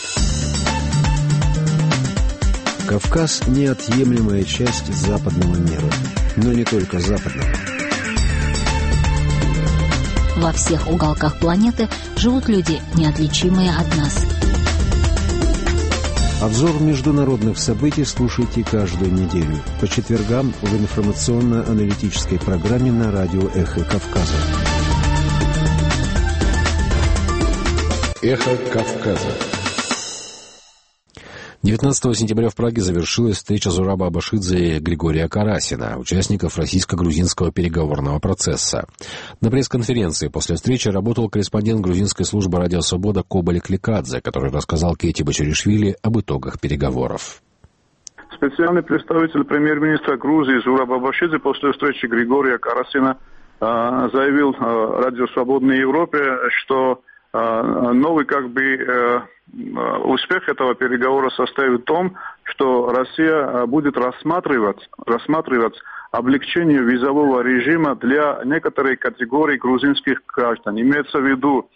Кавказ – неотъемлемая часть западного мира, но не только западного. Во всех уголках планеты живут люди, неотличимые от нас. Обзор международных событий слушайте каждую неделю по четвергам в информационно-аналитической программе на радио «Эхо Кавказа». «Эхо Кавказа». 19 сентября в Праге завершилась встреча Зураба Абашидзе и Григория Карасина, участников российско-грузинского переговорного процесса. На пресс-конференции после встречи работал корреспондент грузинской службы «Радио Свобода» Кобаль Кликадзе, который рассказал Кети Бачаришвили об итогах переговоров. Специальный представитель премьер-министра Грузии Зураб Абашидзе после встречи Григория Карасина заявил «Радио Свободной Европе», что новый успех этого переговора состоит в том, что Россия будет рассматривать облегчение визового режима для некоторой категории грузинских граждан. Имеется в виду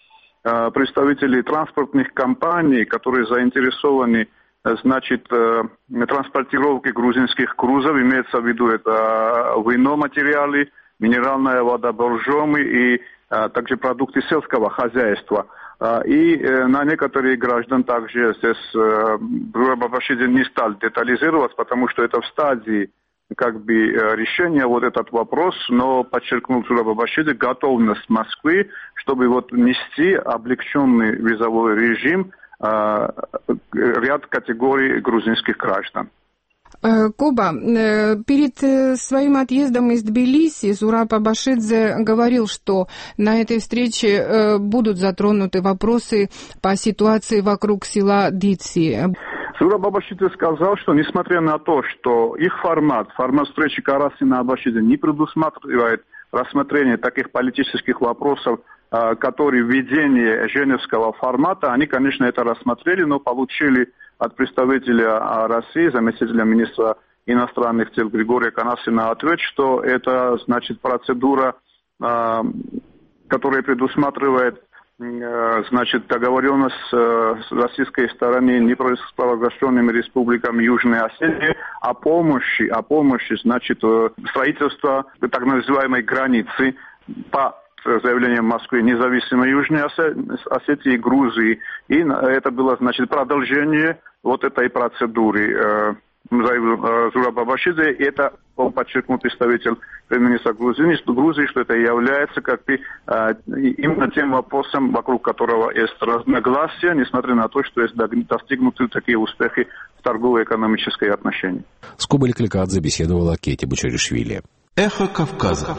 представители транспортных компаний, которые заинтересованы, значит, транспортировке грузинских грузов, имеется в виду это вино, материалы, минеральная вода, боржомы и также продукты сельского хозяйства. И на некоторые граждан также здесь Зура Бабашидзе не стал детализировать, потому что это в стадии решения вот этот вопрос, но подчеркнул Зура Бабашидзе готовность Москвы, чтобы вот нести облегченный визовой режим ряд категорий грузинских граждан. Коба, перед своим отъездом из Тбилиси Зура Бабашидзе говорил, что на этой встрече будут затронуты вопросы по ситуации вокруг села Дици. Зура Бабашидзе сказал, что несмотря на то, что их формат встречи Карасина и Абашидзе не предусматривает рассмотрение таких политических вопросов, которые введение женевского формата, они, конечно, это рассмотрели, но получили от представителя России, заместителя министра иностранных дел Григория Канасина ответ, что это, значит, процедура, которая предусматривает, значит, договоренность с российской стороны непровозглашенными республиками Южной Осетии о помощи, значит, строительства так называемой границы по заявлением Москвы независимой Южной Осетии и Грузии. И это было, значит, продолжение вот этой процедуры. Зура Бабашидзе, и это, он подчеркнул представитель премьер-министра Грузии, что это является именно тем вопросом, вокруг которого есть разногласия, несмотря на то, что есть достигнуты такие успехи в торгово-экономической отношении. С Кубой Кликадзе беседовала Кети Бучаришвили. Эхо Кавказа.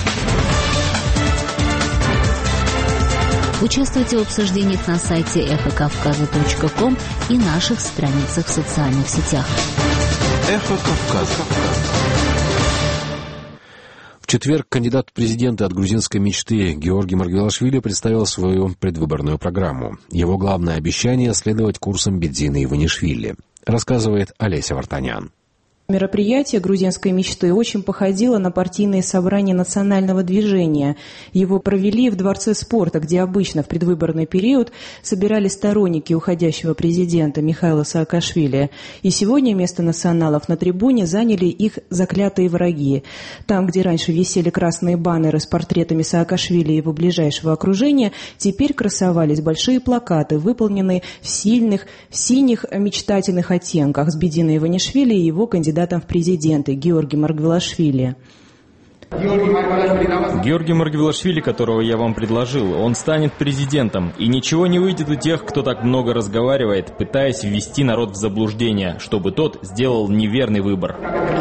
Участвуйте в обсуждениях на сайте эхокавказа.ком и наших страницах в социальных сетях. Эхо Кавказа. В четверг кандидат в президенты от грузинской мечты Георгий Маргвелашвили представил свою предвыборную программу. Его главное обещание – следовать курсам Бедзины Иванишвили, рассказывает Олеся Вартанян. Мероприятие грузинской мечты очень походило на партийные собрания национального движения. Его провели в Дворце спорта, где обычно в предвыборный период собирались сторонники уходящего президента Михаила Саакашвили. И сегодня место националов на трибуне заняли их заклятые враги. Там, где раньше висели красные баннеры с портретами Саакашвили и его ближайшего окружения, теперь красовались большие плакаты, выполненные в синих мечтательных оттенках с Бедзиной Иванишвили и его кандидатом в президенты Георгий Маргвелашвили. Георгий Маргвелашвили, которого я вам предложил, он станет президентом, и ничего не выйдет у тех, кто так много разговаривает, пытаясь ввести народ в заблуждение, чтобы тот сделал неверный выбор.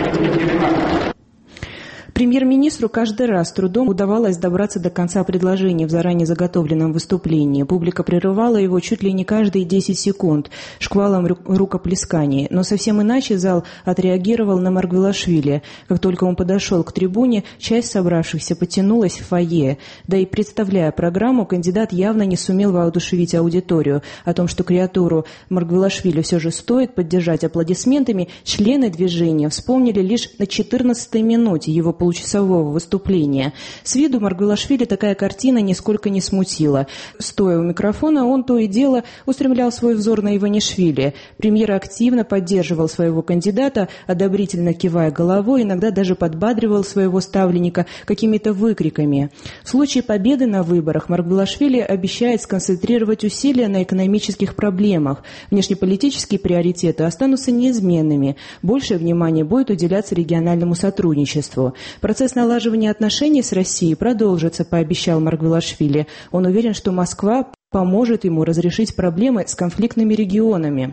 Премьер-министру каждый раз с трудом удавалось добраться до конца предложения в заранее заготовленном выступлении. Публика прерывала его чуть ли не каждые 10 секунд шквалом рукоплесканий. Но совсем иначе зал отреагировал на Маргвелашвили. Как только он подошел к трибуне, часть собравшихся потянулась в фойе. Да и представляя программу, кандидат явно не сумел воодушевить аудиторию. О том, что креатуру Маргвелашвили все же стоит поддержать аплодисментами, члены движения вспомнили лишь на 14-й минуте его получасового выступления. С виду Маргвелашвили такая картина нисколько не смутила. Стоя у микрофона, он то и дело устремлял свой взор на Иванишвили. Премьер активно поддерживал своего кандидата, одобрительно кивая головой, иногда даже подбадривал своего ставленника какими-то выкриками. В случае победы на выборах Маргвелашвили обещает сконцентрировать усилия на экономических проблемах. Внешнеполитические приоритеты останутся неизменными. Большее внимание будет уделяться региональному сотрудничеству. Процесс налаживания отношений с Россией продолжится, пообещал Маргвелашвили. Он уверен, что Москва поможет ему разрешить проблемы с конфликтными регионами.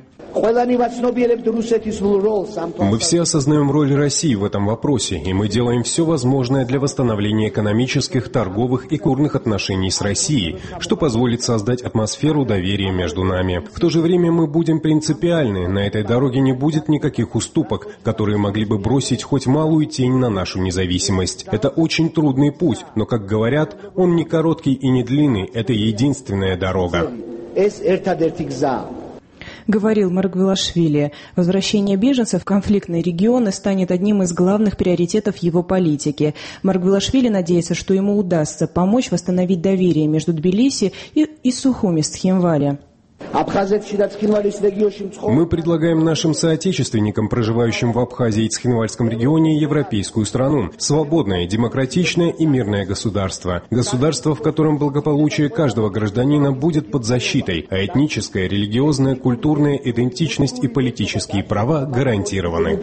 Мы все осознаем роль России в этом вопросе, и мы делаем все возможное для восстановления экономических, торговых и культурных отношений с Россией, что позволит создать атмосферу доверия между нами. В то же время мы будем принципиальны, на этой дороге не будет никаких уступок, которые могли бы бросить хоть малую тень на нашу независимость. Это очень трудный путь, но, как говорят, он не короткий и не длинный, это единственная дорога. Говорил Маргвелашвили, возвращение беженцев в конфликтные регионы станет одним из главных приоритетов его политики. Маргвелашвили надеется, что ему удастся помочь восстановить доверие между Тбилиси и Сухуми с Тхинвали. Мы предлагаем нашим соотечественникам, проживающим в Абхазии и Цхинвальском регионе, европейскую страну. Свободное, демократичное и мирное государство. Государство, в котором благополучие каждого гражданина будет под защитой, а этническая, религиозная, культурная идентичность и политические права гарантированы.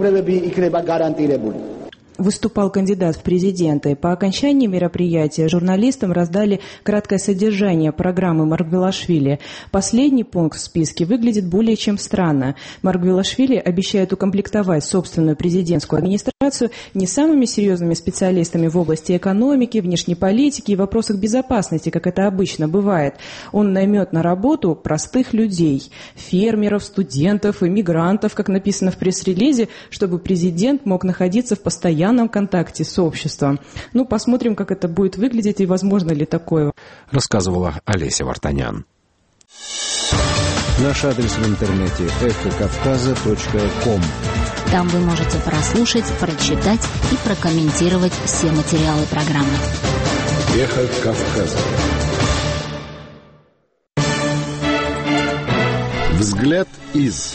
Выступал кандидат в президенты. По окончании мероприятия журналистам раздали краткое содержание программы Маргвелашвили. Последний пункт в списке выглядит более чем странно. Маргвелашвили обещает укомплектовать собственную президентскую администрацию не самыми серьезными специалистами в области экономики, внешней политики и вопросах безопасности, как это обычно бывает. Он наймет на работу простых людей, фермеров, студентов, иммигрантов, как написано в пресс-релизе, чтобы президент мог находиться в постоянном контакте с обществом. Посмотрим, как это будет выглядеть и возможно ли такое. Рассказывала Олеся Вартанян. Наш адрес в интернете эхокавказа.ком. Там вы можете прослушать, прочитать и прокомментировать все материалы программы. Эхо Кавказа. Взгляд из...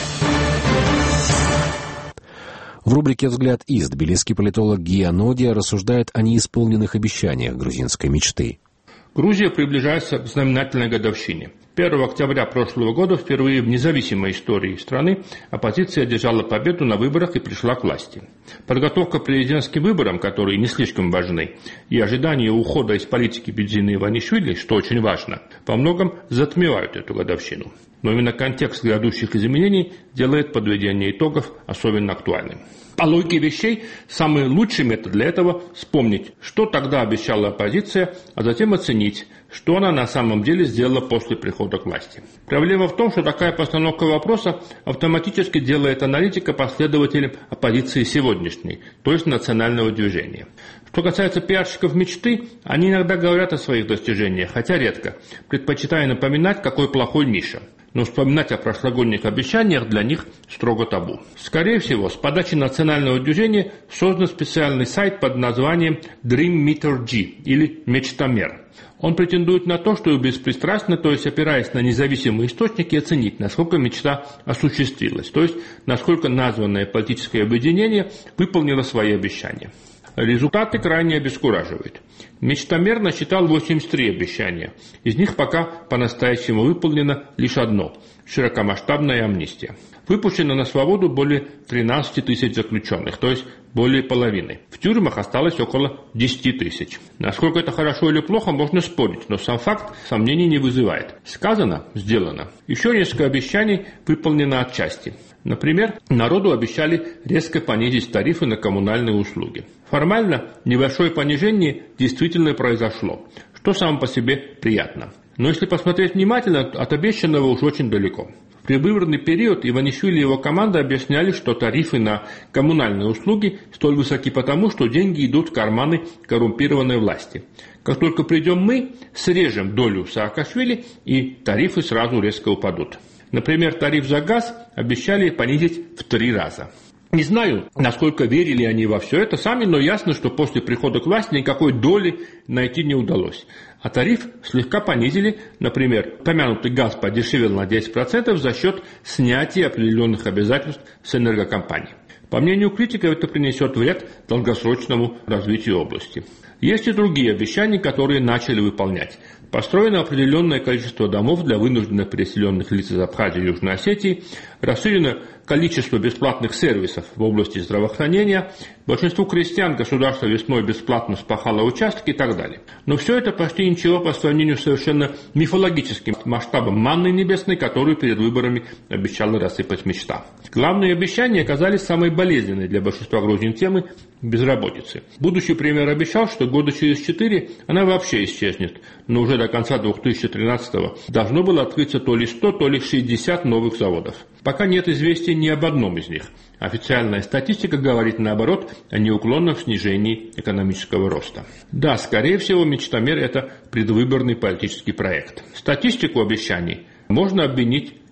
В рубрике «Взгляд из» тбилисский политолог Гия Нодия рассуждает о неисполненных обещаниях грузинской мечты. Грузия приближается к знаменательной годовщине. 1 октября прошлого года впервые в независимой истории страны оппозиция одержала победу на выборах и пришла к власти. Подготовка к президентским выборам, которые не слишком важны, и ожидание ухода из политики Бедзины Иванишвили, что очень важно, во многом затмевают эту годовщину. Но именно контекст грядущих изменений делает подведение итогов особенно актуальным. По логике вещей, самый лучший метод для этого – вспомнить, что тогда обещала оппозиция, а затем оценить, что она на самом деле сделала после прихода к власти. Проблема в том, что такая постановка вопроса автоматически делает аналитика последователем оппозиции сегодняшней, то есть национального движения. Что касается пиарщиков мечты, они иногда говорят о своих достижениях, хотя редко, предпочитая напоминать, какой плохой Миша. Но вспоминать о прошлогодних обещаниях для них строго табу. Скорее всего, с подачи национального движения создан специальный сайт под названием Dream Meter G или Мечтомер. Он претендует на то, чтобы беспристрастно, то есть опираясь на независимые источники, оценить, насколько мечта осуществилась, то есть насколько названное политическое объединение выполнило свои обещания. Результаты крайне обескураживают. Мечтомер насчитал 83 обещания. Из них пока по-настоящему выполнено лишь одно – широкомасштабная амнистия. Выпущено на свободу более 13 тысяч заключенных, то есть более половины. В тюрьмах осталось около 10 тысяч. Насколько это хорошо или плохо, можно спорить, но сам факт сомнений не вызывает. Сказано – сделано. Еще несколько обещаний выполнено отчасти. Например, народу обещали резко понизить тарифы на коммунальные услуги. Формально небольшое понижение действительно произошло, что само по себе приятно. Но если посмотреть внимательно, от обещанного уж очень далеко. В предвыборный период Иванишвили и его команда объясняли, что тарифы на коммунальные услуги столь высоки потому, что деньги идут в карманы коррумпированной власти. Как только придем мы, срежем долю Саакашвили, и тарифы сразу резко упадут. Например, тариф за газ обещали понизить в 3 раза. Не знаю, насколько верили они во все это сами, но ясно, что после прихода к власти никакой доли найти не удалось. А тариф слегка понизили, например, помянутый газ подешевел на 10% за счет снятия определенных обязательств с энергокомпаний. По мнению критиков, это принесет вред долгосрочному развитию области. Есть и другие обещания, которые начали выполнять. Построено определенное количество домов для вынужденных переселенных лиц из Абхазии и Южной Осетии, расширено количество бесплатных сервисов в области здравоохранения, большинству крестьян государство весной бесплатно спахало участки и так далее. Но все это почти ничего по сравнению с совершенно мифологическим масштабом манны небесной, которую перед выборами обещала рассыпать мечта. Главные обещания оказались самой болезненной для большинства грузин темы безработицы. Будущий премьер обещал, что года через 4 она вообще исчезнет, но уже до конца 2013-го должно было открыться то ли 100, то ли 60 новых заводов. Пока нет известий ни об одном из них. Официальная статистика говорит наоборот о неуклонном снижении экономического роста. Да, скорее всего, Мечтомер – это предвыборный политический проект. Статистику обещаний можно обвинить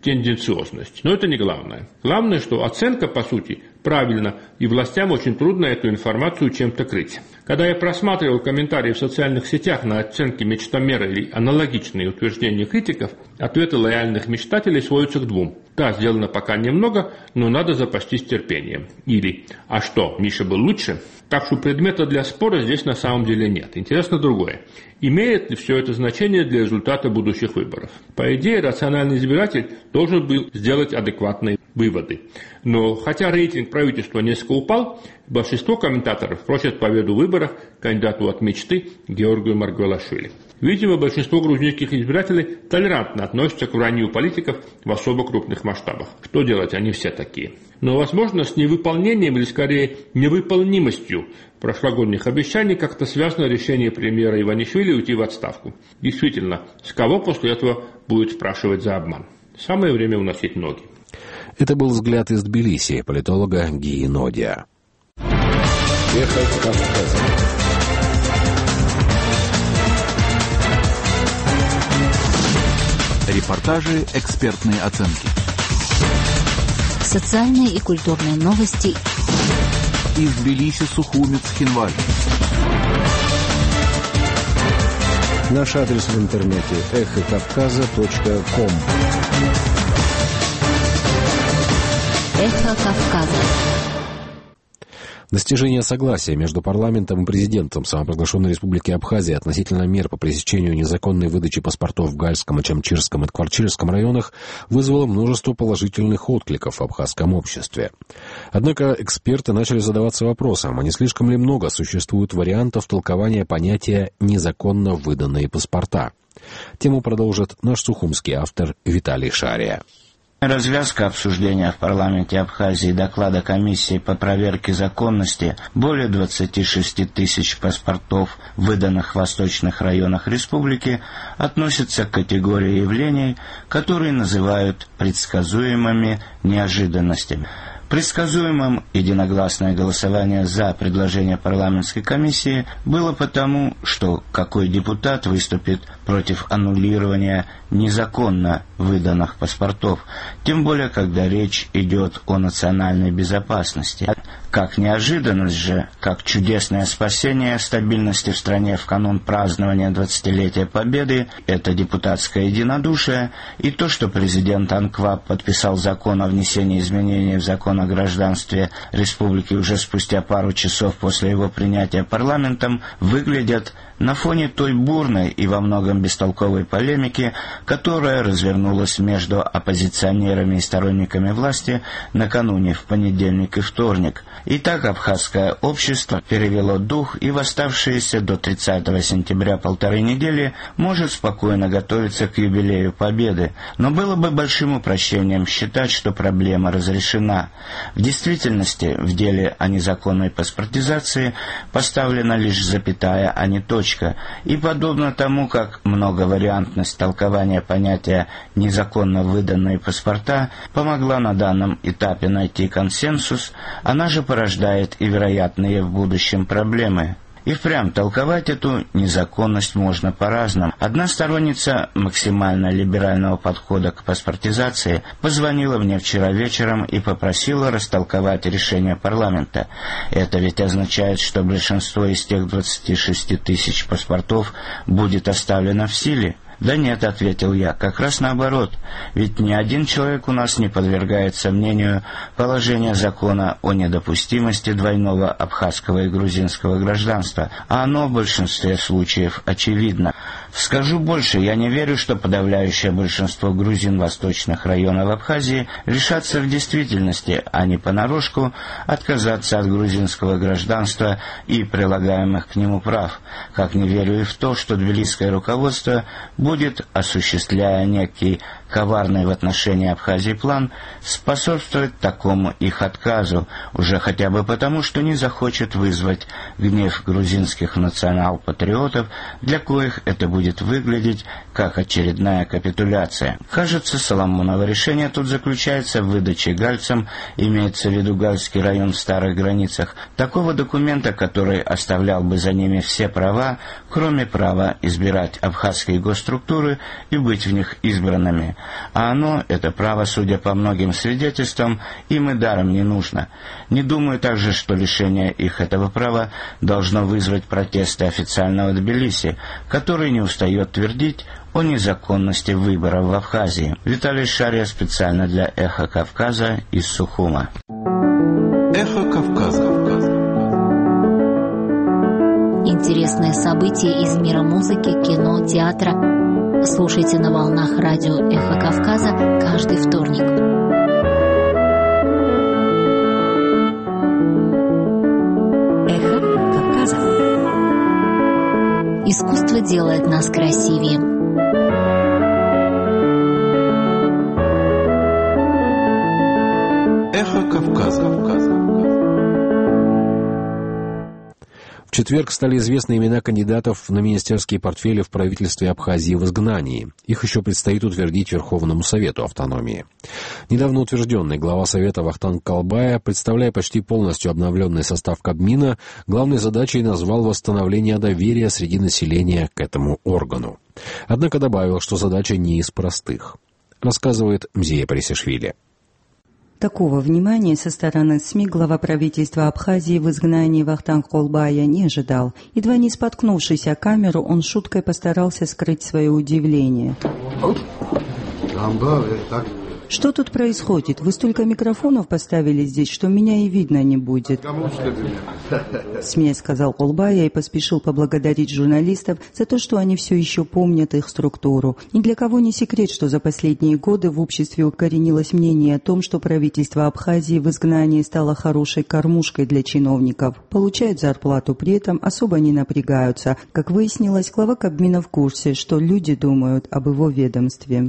тенденциозность. Но это не главное. Главное, что оценка, по сути, правильно, и властям очень трудно эту информацию чем-то крыть. Когда я просматривал комментарии в социальных сетях на оценки мечтомера или аналогичные утверждения критиков, ответы лояльных мечтателей сводятся к двум. Да, сделано пока немного, но надо запастись терпением. Или «А что, Миша был лучше?» Так что предмета для спора здесь на самом деле нет. Интересно другое. Имеет ли все это значение для результата будущих выборов? По идее, рациональный избиратель должен был сделать адекватные выводы. Но хотя рейтинг правительства несколько упал, большинство комментаторов просят победу в выборах кандидату от мечты Георгию Маргвелашвили. Видимо, большинство грузинских избирателей толерантно относятся к вранью политиков в особо крупных масштабах. Что делать, они все такие. Но, возможно, с невыполнением или, скорее, невыполнимостью прошлогодних обещаний как-то связано решение премьера Иванишвили уйти в отставку. Действительно, с кого после этого будет спрашивать за обман? Самое время уносить ноги. Это был взгляд из Тбилиси политолога Гии Нодия. Эхо Кавказа. Репортажи, экспертные оценки. Социальные и культурные новости. Из Тбилиси, Сухуми, Цхинвали. Наш адрес в интернете эхокавказа.ком. Эхо Кавказа. Достижение согласия между парламентом и президентом самопровозглашенной республики Абхазия относительно мер по пресечению незаконной выдачи паспортов в Гальском, Ачамчирском и Ткварчирском районах вызвало множество положительных откликов в абхазском обществе. Однако эксперты начали задаваться вопросом, а не слишком ли много существует вариантов толкования понятия «незаконно выданные паспорта». Тему продолжит наш сухумский автор Виталий Шария. Развязка обсуждения в парламенте Абхазии доклада комиссии по проверке законности более 26 тысяч паспортов, выданных в восточных районах республики, относится к категории явлений, которые называют предсказуемыми неожиданностями. Предсказуемым единогласное голосование за предложение парламентской комиссии было потому, что какой депутат выступит против аннулирования незаконно выданных паспортов, тем более, когда речь идет о национальной безопасности. Как неожиданность же, как чудесное спасение стабильности в стране в канун празднования 20-летия Победы, это депутатское единодушие и то, что президент АНКВАП подписал закон о внесении изменений в закон о гражданстве республики уже спустя пару часов после его принятия парламентом, выглядят на фоне той бурной и во многом бестолковой полемики, которая развернулась между оппозиционерами и сторонниками власти накануне в понедельник и вторник. Итак, абхазское общество перевело дух и в оставшиеся до 30 сентября 1,5 недели может спокойно готовиться к юбилею Победы. Но было бы большим упрощением считать, что проблема разрешена. В действительности, в деле о незаконной паспортизации поставлена лишь запятая, а не точка. И подобно тому, как многовариантность толкования понятия «незаконно выданные паспорта» помогла на данном этапе найти консенсус, она же порождает и вероятные в будущем проблемы. И впрямь толковать эту незаконность можно по-разному. Одна сторонница максимально либерального подхода к паспортизации позвонила мне вчера вечером и попросила растолковать решение парламента. Это ведь означает, что большинство из тех 26 тысяч паспортов будет оставлено в силе. «Да нет», — ответил я, — «как раз наоборот. Ведь ни один человек у нас не подвергает сомнению положение закона о недопустимости двойного абхазского и грузинского гражданства, а оно в большинстве случаев очевидно. Скажу больше, я не верю, что подавляющее большинство грузин восточных районов Абхазии решатся в действительности, а не понарошку, отказаться от грузинского гражданства и прилагаемых к нему прав, как не верю и в то, что тбилисское руководство будет, осуществляя некий коварный в отношении Абхазии план, способствовать такому их отказу, уже хотя бы потому, что не захочет вызвать гнев грузинских национал-патриотов, для коих это будет выглядеть как очередная капитуляция. Кажется, Соломоново решение тут заключается в выдаче гальцам, имеется в виду Гальский район в старых границах, такого документа, который оставлял бы за ними все права, кроме права избирать абхазские госструктуры и быть в них избранными. А оно, это право, судя по многим свидетельствам, им и даром не нужно. Не думаю также, что лишение их этого права должно вызвать протесты официального Тбилиси, который не устает твердить о незаконности выборов в Абхазии. Виталий Шария специально для «Эхо Кавказа» из Сухума. Эхо Кавказа. Интересные события из мира музыки, кино, театра. Слушайте на волнах радио «Эхо Кавказа» каждый вторник. «Эхо Кавказа». Искусство делает нас красивее. Эхо Кавказа. В четверг стали известны имена кандидатов на министерские портфели в правительстве Абхазии в изгнании. Их еще предстоит утвердить Верховному Совету автономии. Недавно утвержденный глава Совета Вахтанг Калбая, представляя почти полностью обновленный состав Кабмина, главной задачей назвал восстановление доверия среди населения к этому органу. Однако добавил, что задача не из простых. Рассказывает Мзия Парисишвили. Такого внимания со стороны СМИ глава правительства Абхазии в изгнании Вахтанг Калбая не ожидал. Едва не споткнувшись о камеру, он шуткой постарался скрыть свое удивление. «Что тут происходит? Вы столько микрофонов поставили здесь, что меня и видно не будет». Смеясь, сказал Калбая и поспешил поблагодарить журналистов за то, что они все еще помнят их структуру. Ни для кого не секрет, что за последние годы в обществе укоренилось мнение о том, что правительство Абхазии в изгнании стало хорошей кормушкой для чиновников. Получают зарплату, при этом особо не напрягаются. Как выяснилось, глава Кабмина в курсе, что люди думают об его ведомстве.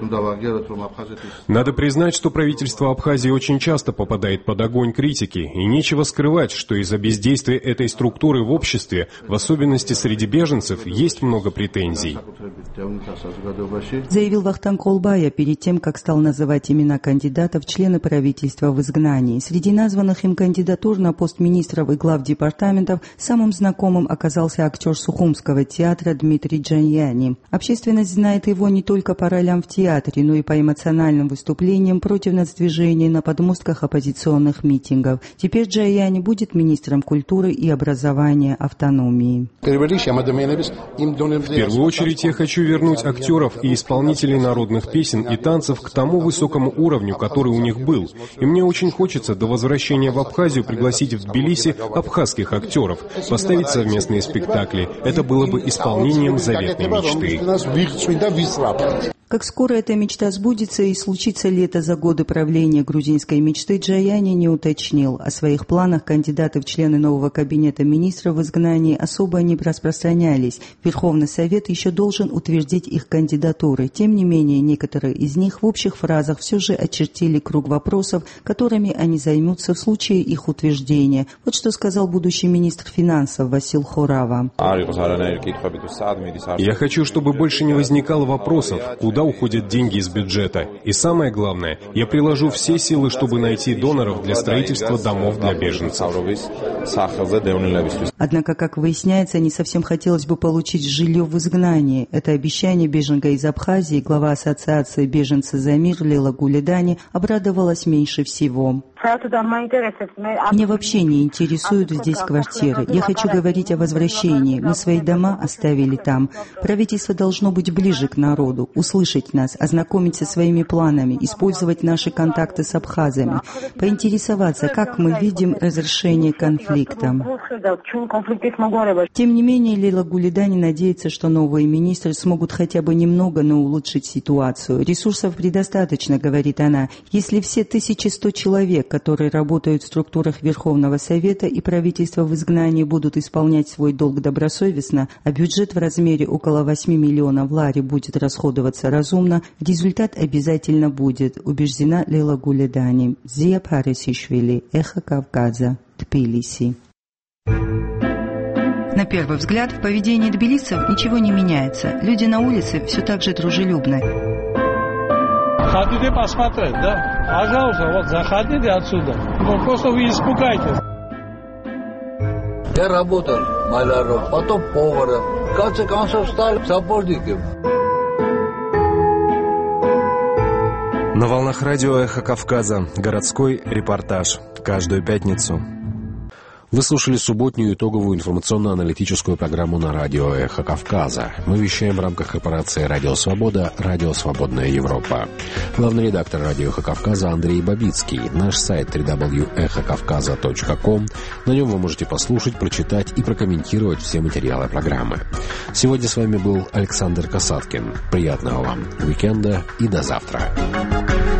Надо признать, что правительство Абхазии очень часто попадает под огонь критики, и нечего скрывать, что из-за бездействия этой структуры в обществе, в особенности среди беженцев, есть много претензий. Заявил Вахтанг Калбая перед тем, как стал называть имена кандидатов в члены правительства в изгнании. Среди названных им кандидатур на пост министров и глав департаментов самым знакомым оказался актер Сухумского театра Дмитрий Джаньяни. Общественность знает его не только по ролям в театре, но и по эмоциональным выступлениям против нацдвижения на подмостках оппозиционных митингов. Теперь Джаньяни будет министром культуры и образования автономии. В первую очередь я хочу вернуть актеров и исполнителей народных песен и танцев к тому высокому уровню, который у них был. И мне очень хочется до возвращения в Абхазию пригласить в Тбилиси абхазских актеров, поставить совместные спектакли. Это было бы исполнением заветной мечты. Как скоро эта мечта сбудется и случится ли это за годы правления грузинской мечты, Джаньяни не уточнил. О своих планах кандидаты в члены нового кабинета министров в изгнании особо не распространялись. Верховный Совет еще должен утвердить их кандидатуры. Тем не менее, некоторые из них в общих фразах все же очертили круг вопросов, которыми они займутся в случае их утверждения. Вот что сказал будущий министр финансов Васил Хорава. Я хочу, чтобы больше не возникало вопросов, куда уходят деньги из бюджета. И самое главное, я приложу все силы, чтобы найти доноров для строительства домов для беженцев. Однако, как выясняется, не совсем хотелось бы получить жилье в изгнании. Это обещание беженка из Абхазии, глава ассоциации «Беженцы за мир» Лейла Гуледани обрадовалась меньше всего. Меня вообще не интересуют здесь квартиры. Я хочу говорить о возвращении. Мы свои дома оставили там. Правительство должно быть ближе к народу, услышать нас, ознакомить со своими планами, использовать наши контакты с абхазами, поинтересоваться, как мы видим разрешение конфликта. Тем не менее, Лейла Гуледани надеется, что новые министры смогут хотя бы немного, но улучшить ситуацию. Ресурсов предостаточно, говорит она. Если все 1100 человек, которые работают в структурах Верховного Совета и правительства в изгнании, будут исполнять свой долг добросовестно, а бюджет в размере около 8 миллионов лари будет расходоваться разумно, результат обязательно будет, убеждена Лейла Гуледани. Зия Парисишвили, Эхо Кавказа, Тбилиси. На первый взгляд, в поведении тбилисцев ничего не меняется. Люди на улице все так же дружелюбны. Хотите посмотреть, да? Пожалуйста, вот заходите отсюда. Ну, просто вы испугаетесь. Я работал маляром, потом поваром. В конце концов стал сапожником. На волнах радио «Эхо Кавказа» городской репортаж. Каждую пятницу. Вы слушали субботнюю итоговую информационно-аналитическую программу на радио «Эхо Кавказа». Мы вещаем в рамках корпорации «Радио Свобода», «Радио Свободная Европа». Главный редактор радио «Эхо Кавказа» Андрей Бабицкий. Наш сайт www.echokavkaza.com. На нем вы можете послушать, прочитать и прокомментировать все материалы программы. Сегодня с вами был Александр Касаткин. Приятного вам уикенда и до завтра.